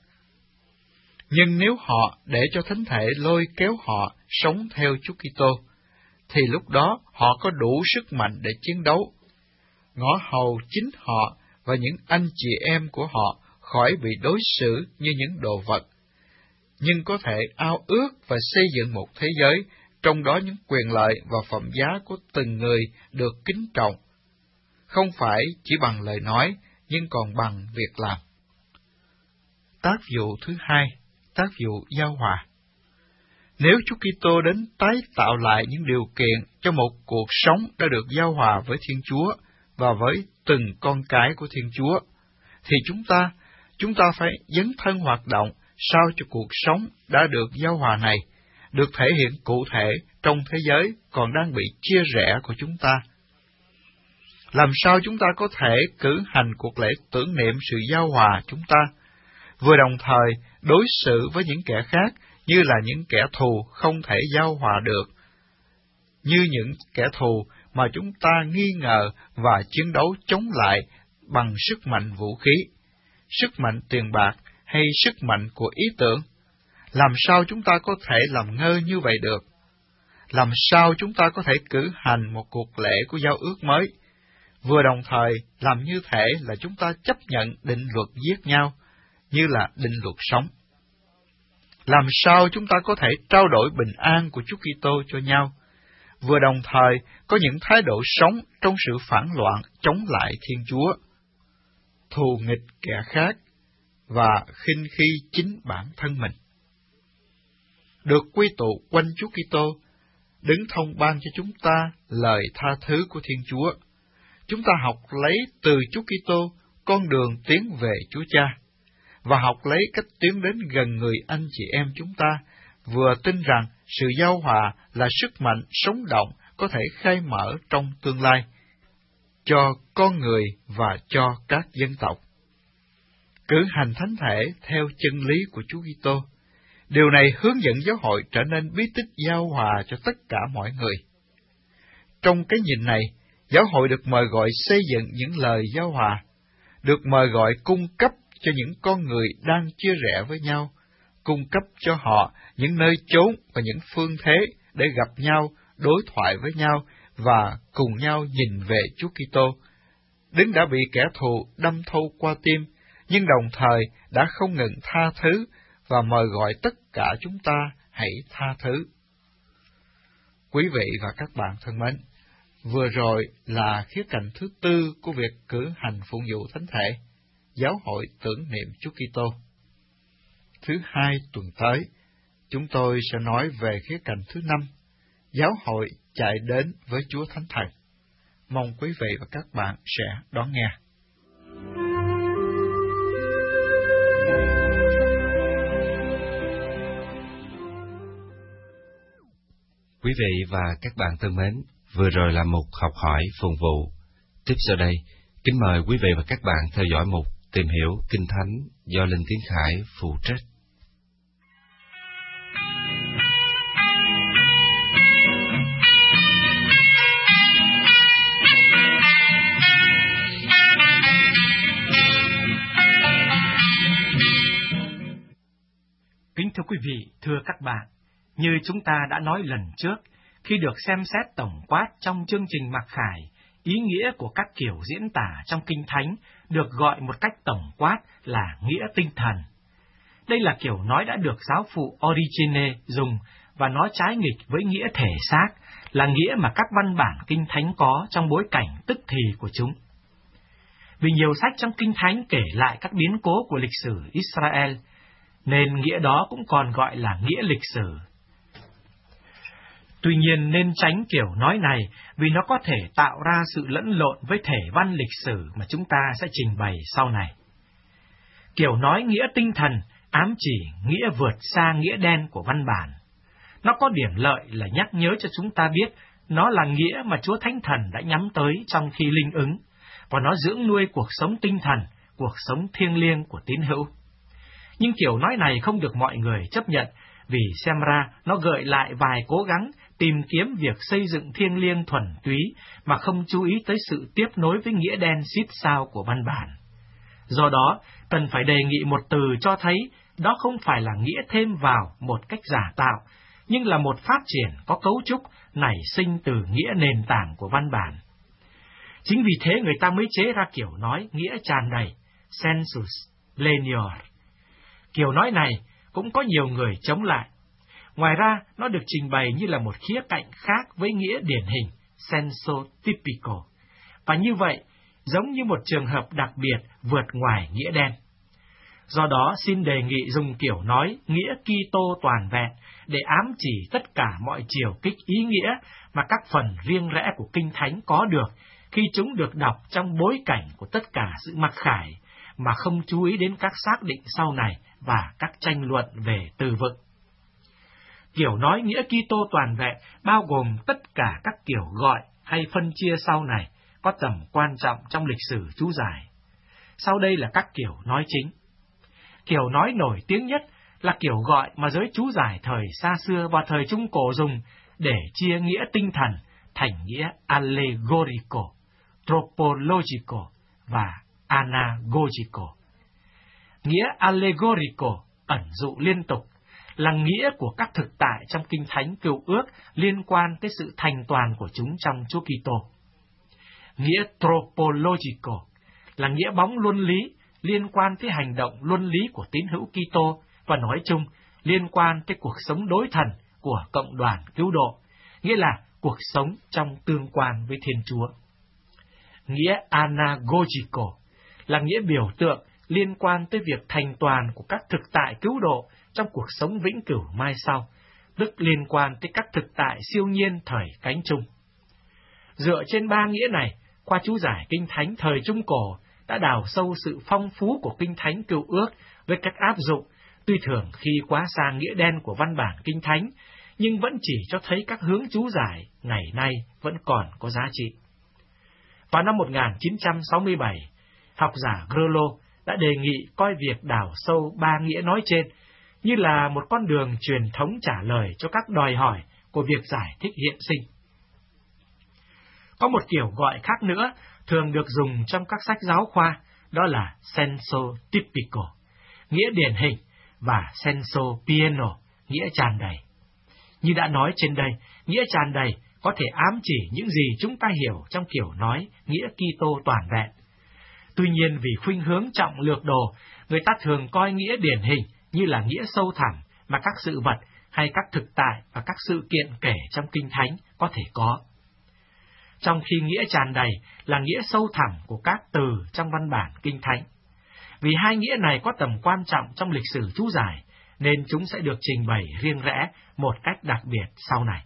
B: Nhưng nếu họ để cho thánh thể lôi kéo họ sống theo Chúa Kitô, thì lúc đó họ có đủ sức mạnh để chiến đấu, ngõ hầu chính họ và những anh chị em của họ khỏi bị đối xử như những đồ vật, nhưng có thể ao ước và xây dựng một thế giới trong đó những quyền lợi và phẩm giá của từng người được kính trọng, không phải chỉ bằng lời nói, nhưng còn bằng việc làm. Tác vụ thứ hai, tác vụ giao hòa. Nếu Chúa Kitô đến tái tạo lại những điều kiện cho một cuộc sống đã được giao hòa với Thiên Chúa và với từng con cái của Thiên Chúa, thì chúng ta phải dấn thân hoạt động sao cho cuộc sống đã được giao hòa này được thể hiện cụ thể trong thế giới còn đang bị chia rẽ của chúng ta. Làm sao chúng ta có thể cử hành cuộc lễ tưởng niệm sự giao hòa chúng ta, vừa đồng thời đối xử với những kẻ khác như là những kẻ thù không thể giao hòa được, như những kẻ thù mà chúng ta nghi ngờ và chiến đấu chống lại bằng sức mạnh vũ khí, sức mạnh tiền bạc hay sức mạnh của ý tưởng? Làm sao chúng ta có thể làm ngơ như vậy được? Làm sao chúng ta có thể cử hành một cuộc lễ của giao ước mới, vừa đồng thời làm như thể là chúng ta chấp nhận định luật giết nhau, như là định luật sống? Làm sao chúng ta có thể trao đổi bình an của Chúa Kitô cho nhau, vừa đồng thời có những thái độ sống trong sự phản loạn chống lại Thiên Chúa, thù nghịch kẻ khác và khinh khi chính bản thân mình? Được quy tụ quanh Chúa Kitô, đứng thông ban cho chúng ta lời tha thứ của Thiên Chúa, chúng ta học lấy từ Chúa Kitô con đường tiến về Chúa Cha, và học lấy cách tiến đến gần người anh chị em chúng ta, vừa tin rằng sự giao hòa là sức mạnh sống động có thể khai mở trong tương lai, cho con người và cho các dân tộc. cử hành thánh thể theo chân lý của Chúa Kitô. Điều này hướng dẫn giáo hội trở nên bí tích giao hòa cho tất cả mọi người. Trong cái nhìn này, giáo hội được mời gọi xây dựng những lời giao hòa, được mời gọi cung cấp cho những con người đang chia rẽ với nhau, cung cấp cho họ những nơi chốn và những phương thế để gặp nhau, đối thoại với nhau và cùng nhau nhìn về Chúa Kitô, Đấng đã bị kẻ thù đâm thâu qua tim, nhưng đồng thời đã không ngừng tha thứ và mời gọi tất cả chúng ta hãy tha thứ. Quý vị và các bạn thân mến, vừa rồi là khía cạnh thứ tư của việc cử hành phụng vụ thánh thể, giáo hội tưởng niệm Chúa Kitô. Thứ hai tuần tới, chúng tôi sẽ nói về khía cạnh thứ năm, giáo hội chạy đến với Chúa Thánh Thần. Mong quý vị và các bạn sẽ đón nghe.
A: Quý vị và các bạn thân mến, vừa rồi là mục học hỏi phụng vụ. Tiếp sau đây, kính mời quý vị và các bạn theo dõi mục tìm hiểu Kinh Thánh do Linh Tiến Khải phụ trách.
D: Kính thưa quý vị, thưa các bạn, như chúng ta đã nói lần trước, khi được xem xét tổng quát trong chương trình mặc khải, ý nghĩa của các kiểu diễn tả trong Kinh Thánh được gọi một cách tổng quát là nghĩa tinh thần. Đây là kiểu nói đã được giáo phụ Origene dùng, và nó trái nghịch với nghĩa thể xác, là nghĩa mà các văn bản Kinh Thánh có trong bối cảnh tức thì của chúng. Vì nhiều sách trong Kinh Thánh kể lại các biến cố của lịch sử Israel, nên nghĩa đó cũng còn gọi là nghĩa lịch sử. Tuy nhiên nên tránh kiểu nói này vì nó có thể tạo ra sự lẫn lộn với thể văn lịch sử mà chúng ta sẽ trình bày sau này. Kiểu nói nghĩa tinh thần ám chỉ nghĩa vượt xa nghĩa đen của văn bản. Nó có điểm lợi là nhắc nhớ cho chúng ta biết nó là nghĩa mà Chúa Thánh Thần đã nhắm tới trong khi linh ứng, và nó dưỡng nuôi cuộc sống tinh thần, cuộc sống thiêng liêng của tín hữu. Nhưng kiểu nói này không được mọi người chấp nhận, vì xem ra nó gợi lại vài cố gắng tìm kiếm việc xây dựng thiêng liêng thuần túy mà không chú ý tới sự tiếp nối với nghĩa đen xít sao của văn bản. Do đó, cần phải đề nghị một từ cho thấy đó không phải là nghĩa thêm vào một cách giả tạo, nhưng là một phát triển có cấu trúc nảy sinh từ nghĩa nền tảng của văn bản. Chính vì thế người ta mới chế ra kiểu nói nghĩa tràn đầy, sensus plenior. Kiểu nói này cũng có nhiều người chống lại. Ngoài ra, nó được trình bày như là một khía cạnh khác với nghĩa điển hình, senso typical, và như vậy, giống như một trường hợp đặc biệt vượt ngoài nghĩa đen. Do đó, xin đề nghị dùng kiểu nói nghĩa Kitô toàn vẹn để ám chỉ tất cả mọi chiều kích ý nghĩa mà các phần riêng rẽ của Kinh Thánh có được khi chúng được đọc trong bối cảnh của tất cả sự mặc khải, mà không chú ý đến các xác định sau này và các tranh luận về từ vựng. Kiểu nói nghĩa Kitô toàn vẹn bao gồm tất cả các kiểu gọi hay phân chia sau này có tầm quan trọng trong lịch sử chú giải. Sau đây là các kiểu nói chính. Kiểu nói nổi tiếng nhất là kiểu gọi mà giới chú giải thời xa xưa và thời Trung Cổ dùng để chia nghĩa tinh thần thành nghĩa allegorico, tropologico và anagogico. Nghĩa allegorico ẩn dụ liên tục là nghĩa của các thực tại trong Kinh Thánh Cựu Ước liên quan tới sự thành toàn của chúng trong Chúa Kitô. Nghĩa tropologico là nghĩa bóng luân lý liên quan tới hành động luân lý của tín hữu Kitô và nói chung liên quan tới cuộc sống đối thần của cộng đoàn cứu độ, nghĩa là cuộc sống trong tương quan với Thiên Chúa. Nghĩa anagogico là nghĩa biểu tượng liên quan tới việc thành toàn của các thực tại cứu độ trong cuộc sống vĩnh cửu mai sau, tức liên quan tới các thực tại siêu nhiên thời cánh trung. Dựa trên ba nghĩa này, khoa chú giải Kinh Thánh thời Trung Cổ đã đào sâu sự phong phú của Kinh Thánh Cựu Ước với cách áp dụng, tuy thường khi quá xa nghĩa đen của văn bản Kinh Thánh, nhưng vẫn chỉ cho thấy các hướng chú giải ngày nay vẫn còn có giá trị. Vào năm 1967, học giả Grollo đã đề nghị coi việc đào sâu ba nghĩa nói trên như là một con đường truyền thống trả lời cho các đòi hỏi của việc giải thích hiện sinh. Có một kiểu gọi khác nữa thường được dùng trong các sách giáo khoa, đó là senso typico, nghĩa điển hình, và senso pieno, nghĩa tràn đầy. Như đã nói trên đây, nghĩa tràn đầy có thể ám chỉ những gì chúng ta hiểu trong kiểu nói nghĩa Kitô toàn vẹn. Tuy nhiên vì khuynh hướng trọng lược đồ, người ta thường coi nghĩa điển hình như là nghĩa sâu thẳm mà các sự vật hay các thực tại và các sự kiện kể trong Kinh Thánh có thể có. Trong khi nghĩa tràn đầy là nghĩa sâu thẳm của các từ trong văn bản Kinh Thánh. Vì hai nghĩa này có tầm quan trọng trong lịch sử chú giải, nên chúng sẽ được trình bày riêng rẽ một cách đặc biệt sau này.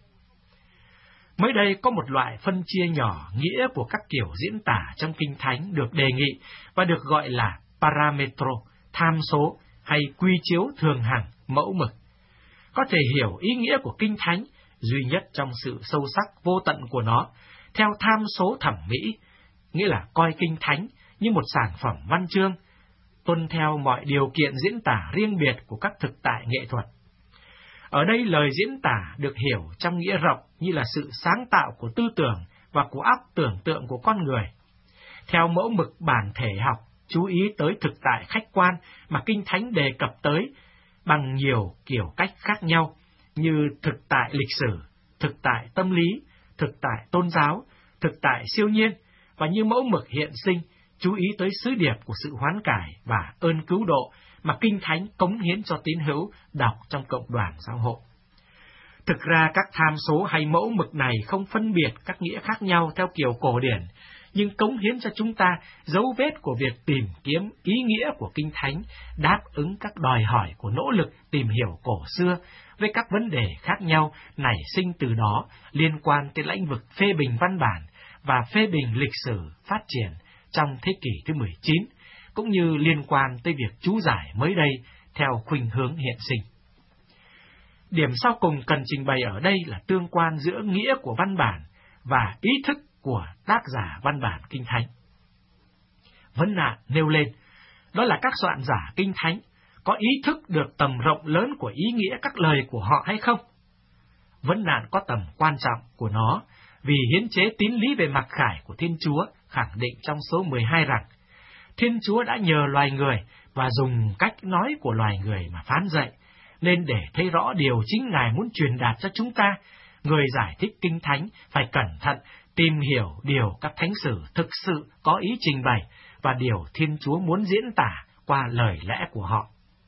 D: Mới đây có một loại phân chia nhỏ nghĩa của các kiểu diễn tả trong Kinh Thánh được đề nghị và được gọi là parametro, tham số hay quy chiếu thường hằng, mẫu mực. Có thể hiểu ý nghĩa của Kinh Thánh duy nhất trong sự sâu sắc vô tận của nó, theo tham số thẩm mỹ, nghĩa là coi Kinh Thánh như một sản phẩm văn chương, tuân theo mọi điều kiện diễn tả riêng biệt của các thực tại nghệ thuật. Ở đây lời diễn tả được hiểu trong nghĩa rộng như là sự sáng tạo của tư tưởng và của óc tưởng tượng của con người. Theo mẫu mực bản thể học, chú ý tới thực tại khách quan mà Kinh Thánh đề cập tới bằng nhiều kiểu cách khác nhau, như thực tại lịch sử, thực tại tâm lý, thực tại tôn giáo, thực tại siêu nhiên, và như mẫu mực hiện sinh, chú ý tới sứ điệp của sự hoán cải và ơn cứu độ mà Kinh Thánh cống hiến cho tín hữu đọc trong cộng đoàn giáo hội. Thực ra các tham số hay mẫu mực này không phân biệt các nghĩa khác nhau theo kiểu cổ điển, nhưng cống hiến cho chúng ta dấu vết của việc tìm kiếm ý nghĩa của Kinh Thánh, đáp ứng các đòi hỏi của nỗ lực tìm hiểu cổ xưa với các vấn đề khác nhau nảy sinh từ đó liên quan tới lĩnh vực phê bình văn bản và phê bình lịch sử phát triển trong thế kỷ thứ 19, cũng như liên quan tới việc chú giải mới đây theo khuynh hướng hiện sinh. Điểm sau cùng cần trình bày ở đây là tương quan giữa nghĩa của văn bản và ý thức của tác giả văn bản Kinh Thánh. Vấn nạn nêu lên, đó là các soạn giả Kinh Thánh có ý thức được tầm rộng lớn của ý nghĩa các lời của họ hay không? Vấn nạn có tầm quan trọng của nó vì hiến chế tín lý về mặc khải của Thiên Chúa khẳng định trong số 12 rằng Thiên Chúa đã nhờ loài người và dùng cách nói của loài người mà phán dạy, nên để thấy rõ điều chính Ngài muốn truyền đạt cho chúng ta, người giải thích Kinh Thánh phải cẩn thận tìm hiểu điều các thánh sử thực sự có ý trình bày và điều Thiên Chúa muốn diễn tả qua lời lẽ của họ.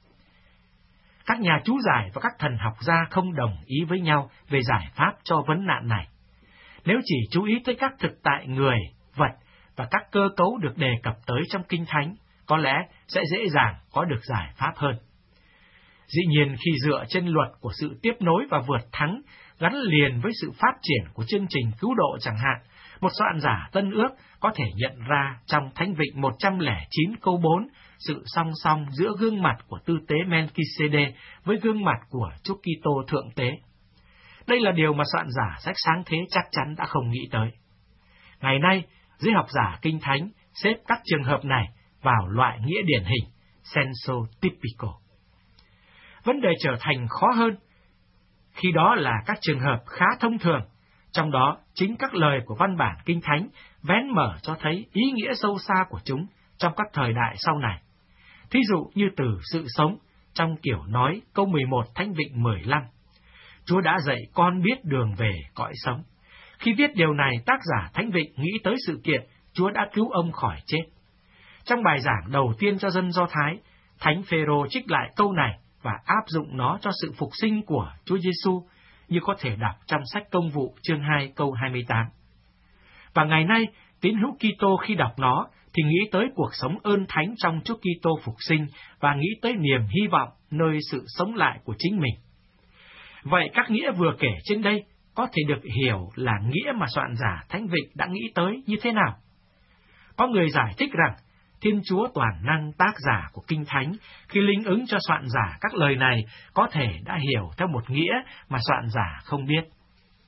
D: Các nhà chú giải và các thần học gia không đồng ý với nhau về giải pháp cho vấn nạn này. Nếu chỉ chú ý tới các thực tại người, vật và các cơ cấu được đề cập tới trong Kinh Thánh, có lẽ sẽ dễ dàng có được giải pháp hơn. Dĩ nhiên khi dựa trên luật của sự tiếp nối và vượt thắng gắn liền với sự phát triển của chương trình cứu độ chẳng hạn, một soạn giả Tân Ước có thể nhận ra trong Thánh Vịnh 109 câu 4 sự song song giữa gương mặt của tư tế Melchizedek với gương mặt của Chúa Kitô thượng tế. Đây là điều mà soạn giả sách Sáng Thế chắc chắn đã không nghĩ tới. Ngày nay, giới học giả Kinh Thánh xếp các trường hợp này vào loại nghĩa điển hình, senso typico. Vấn đề trở thành khó hơn khi đó là các trường hợp khá thông thường, trong đó chính các lời của văn bản Kinh Thánh vén mở cho thấy ý nghĩa sâu xa của chúng trong các thời đại sau này. Thí dụ như từ sự sống trong kiểu nói câu 11 Thánh Vịnh 15. Chúa đã dạy con biết đường về cõi sống. Khi viết điều này, tác giả Thánh Vịnh nghĩ tới sự kiện Chúa đã cứu ông khỏi chết. Trong bài giảng đầu tiên cho dân Do Thái, Thánh Phêrô trích lại câu này và áp dụng nó cho sự phục sinh của Chúa Giêsu, như có thể đọc trong sách Công vụ chương 2 câu 28. Và ngày nay, tín hữu Kitô khi đọc nó thì nghĩ tới cuộc sống ơn thánh trong Chúa Kitô phục sinh và nghĩ tới niềm hy vọng nơi sự sống lại của chính mình. Vậy các nghĩa vừa kể trên đây có thể được hiểu là nghĩa mà soạn giả Thánh Vịnh đã nghĩ tới như thế nào? Có người giải thích rằng Thiên Chúa toàn năng tác giả của Kinh Thánh khi linh ứng cho soạn giả các lời này có thể đã hiểu theo một nghĩa mà soạn giả không biết.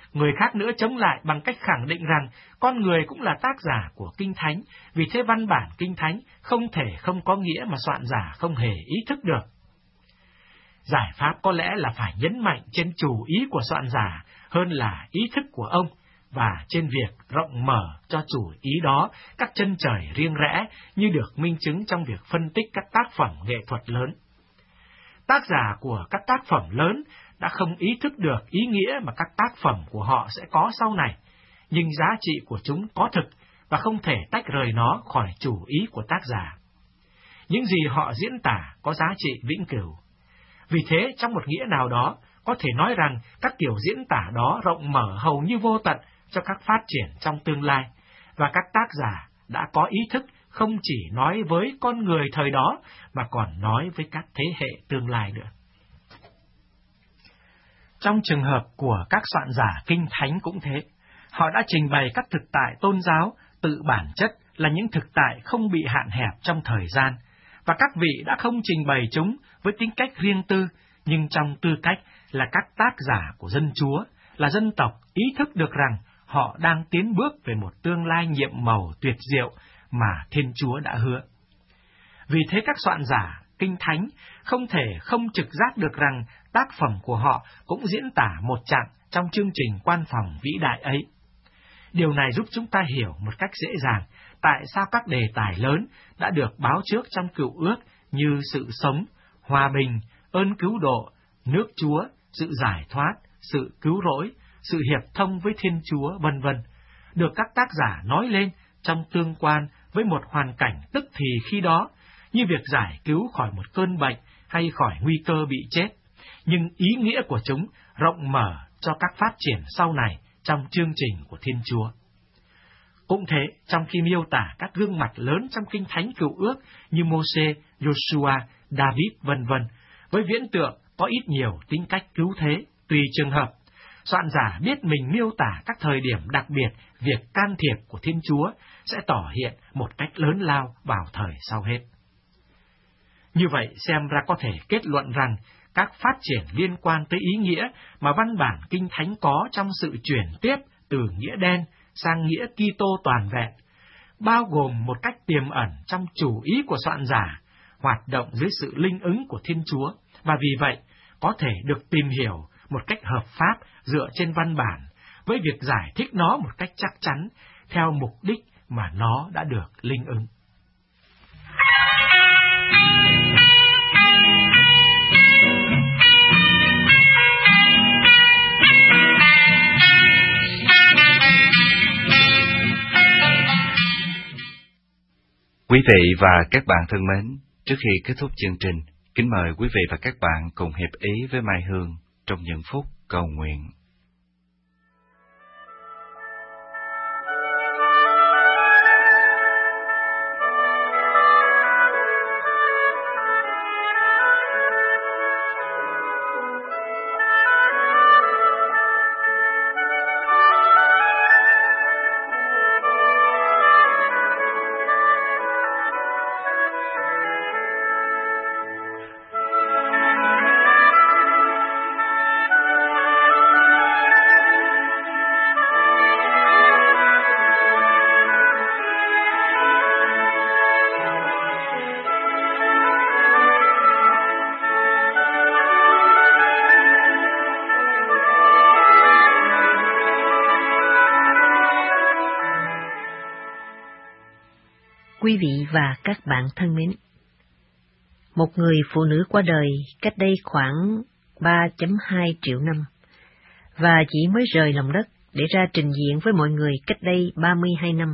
D: Người khác nữa chống lại bằng cách khẳng định rằng con người cũng là tác giả của Kinh Thánh, vì thế văn bản Kinh Thánh không thể không có nghĩa mà soạn giả không hề ý thức được. Giải pháp có lẽ là phải nhấn mạnh trên chủ ý của soạn giả hơn là ý thức của ông, và trên việc rộng mở cho chủ ý đó các chân trời riêng rẽ như được minh chứng trong việc phân tích các tác phẩm nghệ thuật lớn. Tác giả của các tác phẩm lớn đã không ý thức được ý nghĩa mà các tác phẩm của họ sẽ có sau này, nhưng giá trị của chúng có thực và không thể tách rời nó khỏi chủ ý của tác giả. Những gì họ diễn tả có giá trị vĩnh cửu. Vì thế, trong một nghĩa nào đó, có thể nói rằng các kiểu diễn tả đó rộng mở hầu như vô tận cho các phát triển trong tương lai, và các tác giả đã có ý thức không chỉ nói với con người thời đó, mà còn nói với các thế hệ tương lai nữa. Trong trường hợp của các soạn giả Kinh Thánh cũng thế, họ đã trình bày các thực tại tôn giáo tự bản chất là những thực tại không bị hạn hẹp trong thời gian, và các vị đã không trình bày chúng với tính cách riêng tư, nhưng trong tư cách là các tác giả của dân Chúa, là dân tộc ý thức được rằng họ đang tiến bước về một tương lai nhiệm màu tuyệt diệu mà Thiên Chúa đã hứa. Vì thế các soạn giả Kinh Thánh không thể không trực giác được rằng tác phẩm của họ cũng diễn tả một chặng trong chương trình quan phòng vĩ đại ấy. Điều này giúp chúng ta hiểu một cách dễ dàng tại sao các đề tài lớn đã được báo trước trong Cựu Ước như sự sống, hòa bình, ơn cứu độ, nước Chúa, sự giải thoát, sự cứu rỗi, sự hiệp thông với Thiên Chúa, vân vân, được các tác giả nói lên trong tương quan với một hoàn cảnh tức thì khi đó, như việc giải cứu khỏi một cơn bệnh hay khỏi nguy cơ bị chết, nhưng ý nghĩa của chúng rộng mở cho các phát triển sau này trong chương trình của Thiên Chúa. Cũng thế, trong khi miêu tả các gương mặt lớn trong Kinh Thánh Cựu Ước như Mô-sê, Giô-su-a, David, vân vân, với viễn tượng có ít nhiều tính cách cứu thế, tùy trường hợp, soạn giả biết mình miêu tả các thời điểm đặc biệt việc can thiệp của Thiên Chúa sẽ tỏ hiện một cách lớn lao vào thời sau hết. Như vậy, xem ra có thể kết luận rằng các phát triển liên quan tới ý nghĩa mà văn bản Kinh Thánh có trong sự chuyển tiếp từ nghĩa đen sang nghĩa Kitô toàn vẹn, bao gồm một cách tiềm ẩn trong chủ ý của soạn giả, hoạt động dưới sự linh ứng của Thiên Chúa, và vì vậy có thể được tìm hiểu một cách hợp pháp dựa trên văn bản, với việc giải thích nó một cách chắc chắn theo mục đích mà nó đã được linh ứng.
A: Quý vị và các bạn thân mến, trước khi kết thúc chương trình, kính mời quý vị và các bạn cùng hiệp ý với Mai Hương trong những phút cầu nguyện.
C: Quý vị và các bạn thân mến, một người phụ nữ qua đời cách đây khoảng 3,2 triệu năm, và chỉ mới rời lòng đất để ra trình diện với mọi người cách đây 32 năm.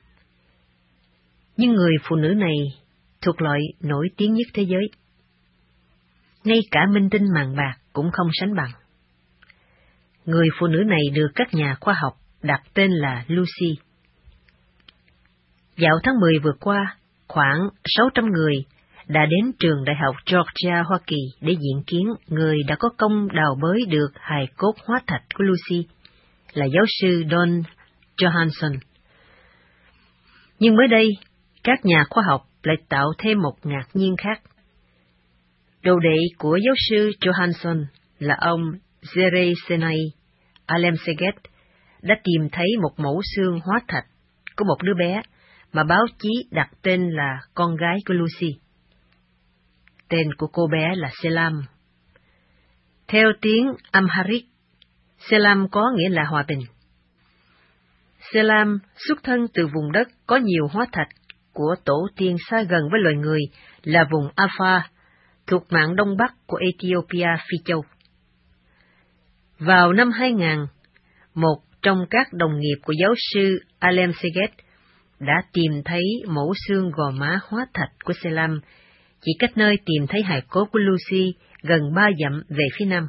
C: Nhưng người phụ nữ này thuộc loại nổi tiếng nhất thế giới. Ngay cả minh tinh màn bạc cũng không sánh bằng. Người phụ nữ này được các nhà khoa học đặt tên là Lucy. Dạo tháng 10 vừa qua, khoảng 600 người đã đến trường Đại học Georgia, Hoa Kỳ để diện kiến người đã có công đào bới được hài cốt hóa thạch của Lucy, là giáo sư Don Johanson. Nhưng mới đây, các nhà khoa học lại tạo thêm một ngạc nhiên khác. Đồ đệ của giáo sư Johanson là ông Jerry Senay, Alemseget đã tìm thấy một mẫu xương hóa thạch của một đứa bé mà báo chí đặt tên là con gái của Lucy. Tên của cô bé là Selam. Theo tiếng Amharic, Selam có nghĩa là hòa bình. Selam xuất thân từ vùng đất có nhiều hóa thạch của tổ tiên xa gần với loài người là vùng Afar, thuộc mạn đông bắc của Ethiopia Phi Châu. Vào năm 2000, một trong các đồng nghiệp của giáo sư Alemseget đã tìm thấy mẫu xương gò má hóa thạch của Selam, chỉ cách nơi tìm thấy hài cốt của Lucy gần 3 dặm về phía nam.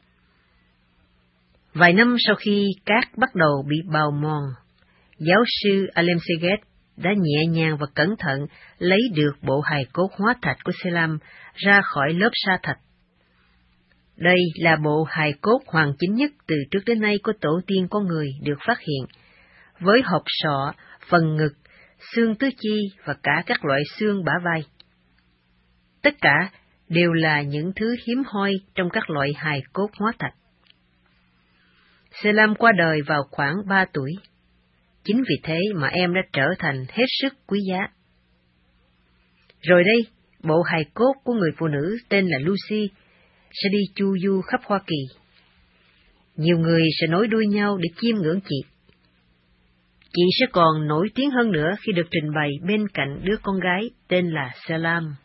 C: Vài năm sau khi cát bắt đầu bị bào mòn, giáo sư Alemseget đã nhẹ nhàng và cẩn thận lấy được bộ hài cốt hóa thạch của Selam ra khỏi lớp sa thạch. Đây là bộ hài cốt hoàn chỉnh nhất từ trước đến nay của tổ tiên con người được phát hiện, với hộp sọ, phần ngực, xương tứ chi và cả các loại xương bả vai. Tất cả đều là những thứ hiếm hoi trong các loại hài cốt hóa thạch. Selam qua đời vào khoảng 3 tuổi. Chính vì thế mà em đã trở thành hết sức quý giá. Rồi đây, bộ hài cốt của người phụ nữ tên là Lucy sẽ đi chu du khắp Hoa Kỳ. Nhiều người sẽ nối đuôi nhau để chiêm ngưỡng chị. Chị sẽ còn nổi tiếng hơn nữa khi được trình bày bên cạnh đứa con gái tên là Selam.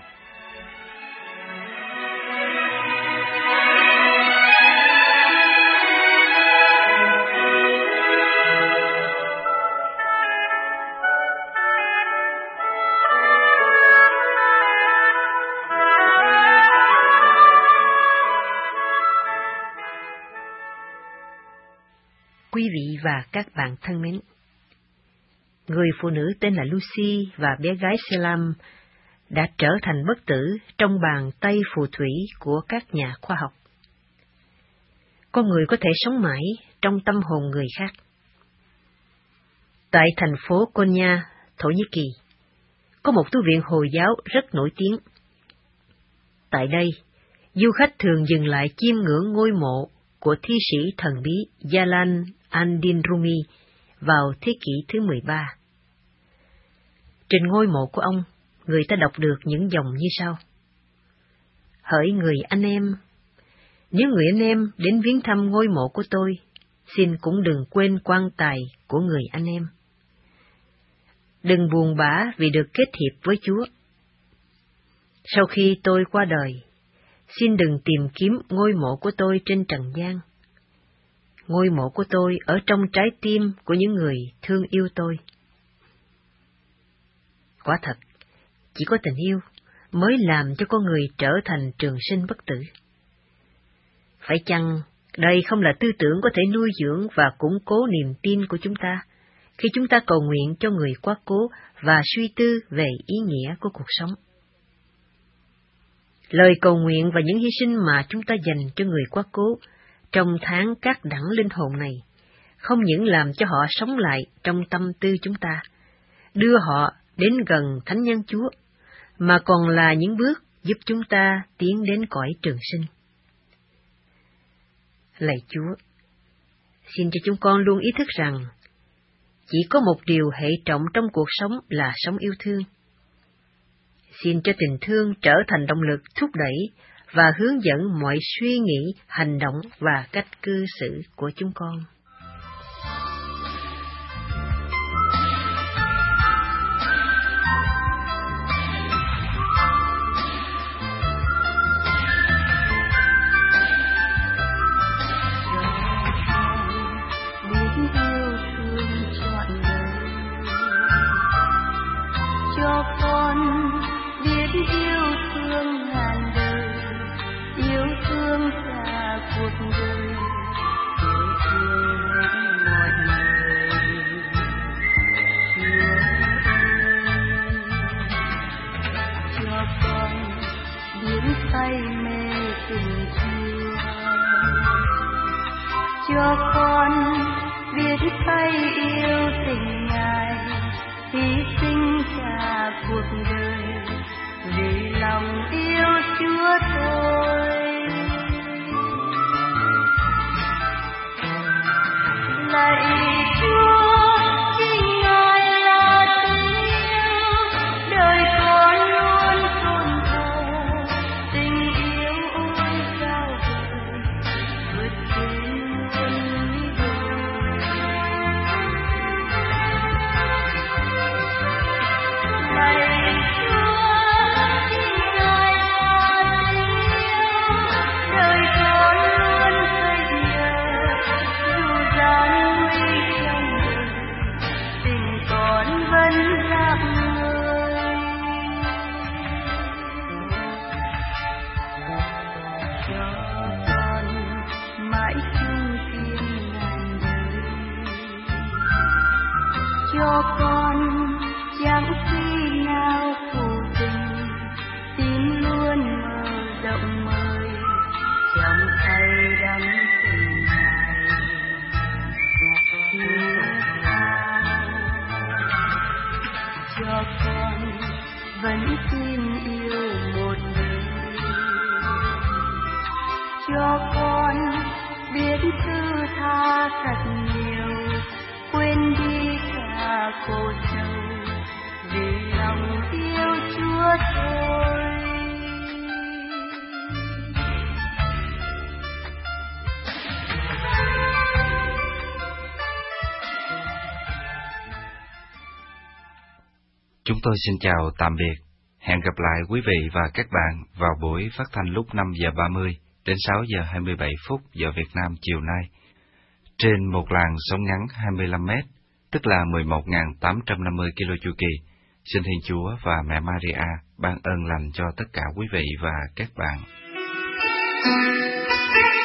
C: Quý vị và các bạn thân mến, người phụ nữ tên là Lucy và bé gái Selam đã trở thành bất tử trong bàn tay phù thủy của các nhà khoa học. Con người có thể sống mãi trong tâm hồn người khác. Tại thành phố Konya, Thổ Nhĩ Kỳ, có một tu viện Hồi giáo rất nổi tiếng. Tại đây, du khách thường dừng lại chiêm ngưỡng ngôi mộ của thi sĩ thần bí Jalan Andin Rumi vào thế kỷ thứ 13. Trên ngôi mộ của ông, người ta đọc được những dòng như sau: Hỡi người anh em, nếu người anh em đến viếng thăm ngôi mộ của tôi, xin cũng đừng quên quan tài của người anh em. Đừng buồn bã vì được kết hiệp với Chúa. Sau khi tôi qua đời, xin đừng tìm kiếm ngôi mộ của tôi trên trần gian. Ngôi mộ của tôi ở trong trái tim của những người thương yêu tôi. Quả thật, chỉ có tình yêu mới làm cho con người trở thành trường sinh bất tử. Phải chăng đây không là tư tưởng có thể nuôi dưỡng và củng cố niềm tin của chúng ta khi chúng ta cầu nguyện cho người quá cố và suy tư về ý nghĩa của cuộc sống? Lời cầu nguyện và những hy sinh mà chúng ta dành cho người quá cố trong tháng các đẳng linh hồn này không những làm cho họ sống lại trong tâm tư chúng ta, đưa họ đến gần Thánh Nhân Chúa, mà còn là những bước giúp chúng ta tiến đến cõi trường sinh. Lạy Chúa, xin cho chúng con luôn ý thức rằng chỉ có một điều hệ trọng trong cuộc sống là sống yêu thương. Xin cho tình thương trở thành động lực thúc đẩy và hướng dẫn mọi suy nghĩ, hành động và cách cư xử của chúng con.
E: Cho con biết tay yêu tình Ngài, hy sinh cả cuộc đời vì lòng yêu Chúa thôi. cho con chẳng khi nào phụ tình, tim luôn mở rộng mời trong tay đắm tình ngài. Cho con vẫn tin yêu một đời, cho con biết thứ tha thật nhiều, quên đi cả khổ sầu vì lòng yêu Chúa thôi.
A: Chúng tôi xin chào tạm biệt. Hẹn gặp lại quý vị và các bạn vào buổi phát thanh lúc 5 giờ 30 đến 6 giờ 27 phút giờ Việt Nam chiều nay, trên một làn sóng ngắn 25 m, tức là 11.850 km chu kỳ. Xin Thiên Chúa và Mẹ Maria ban ơn lành cho tất cả quý vị và các bạn.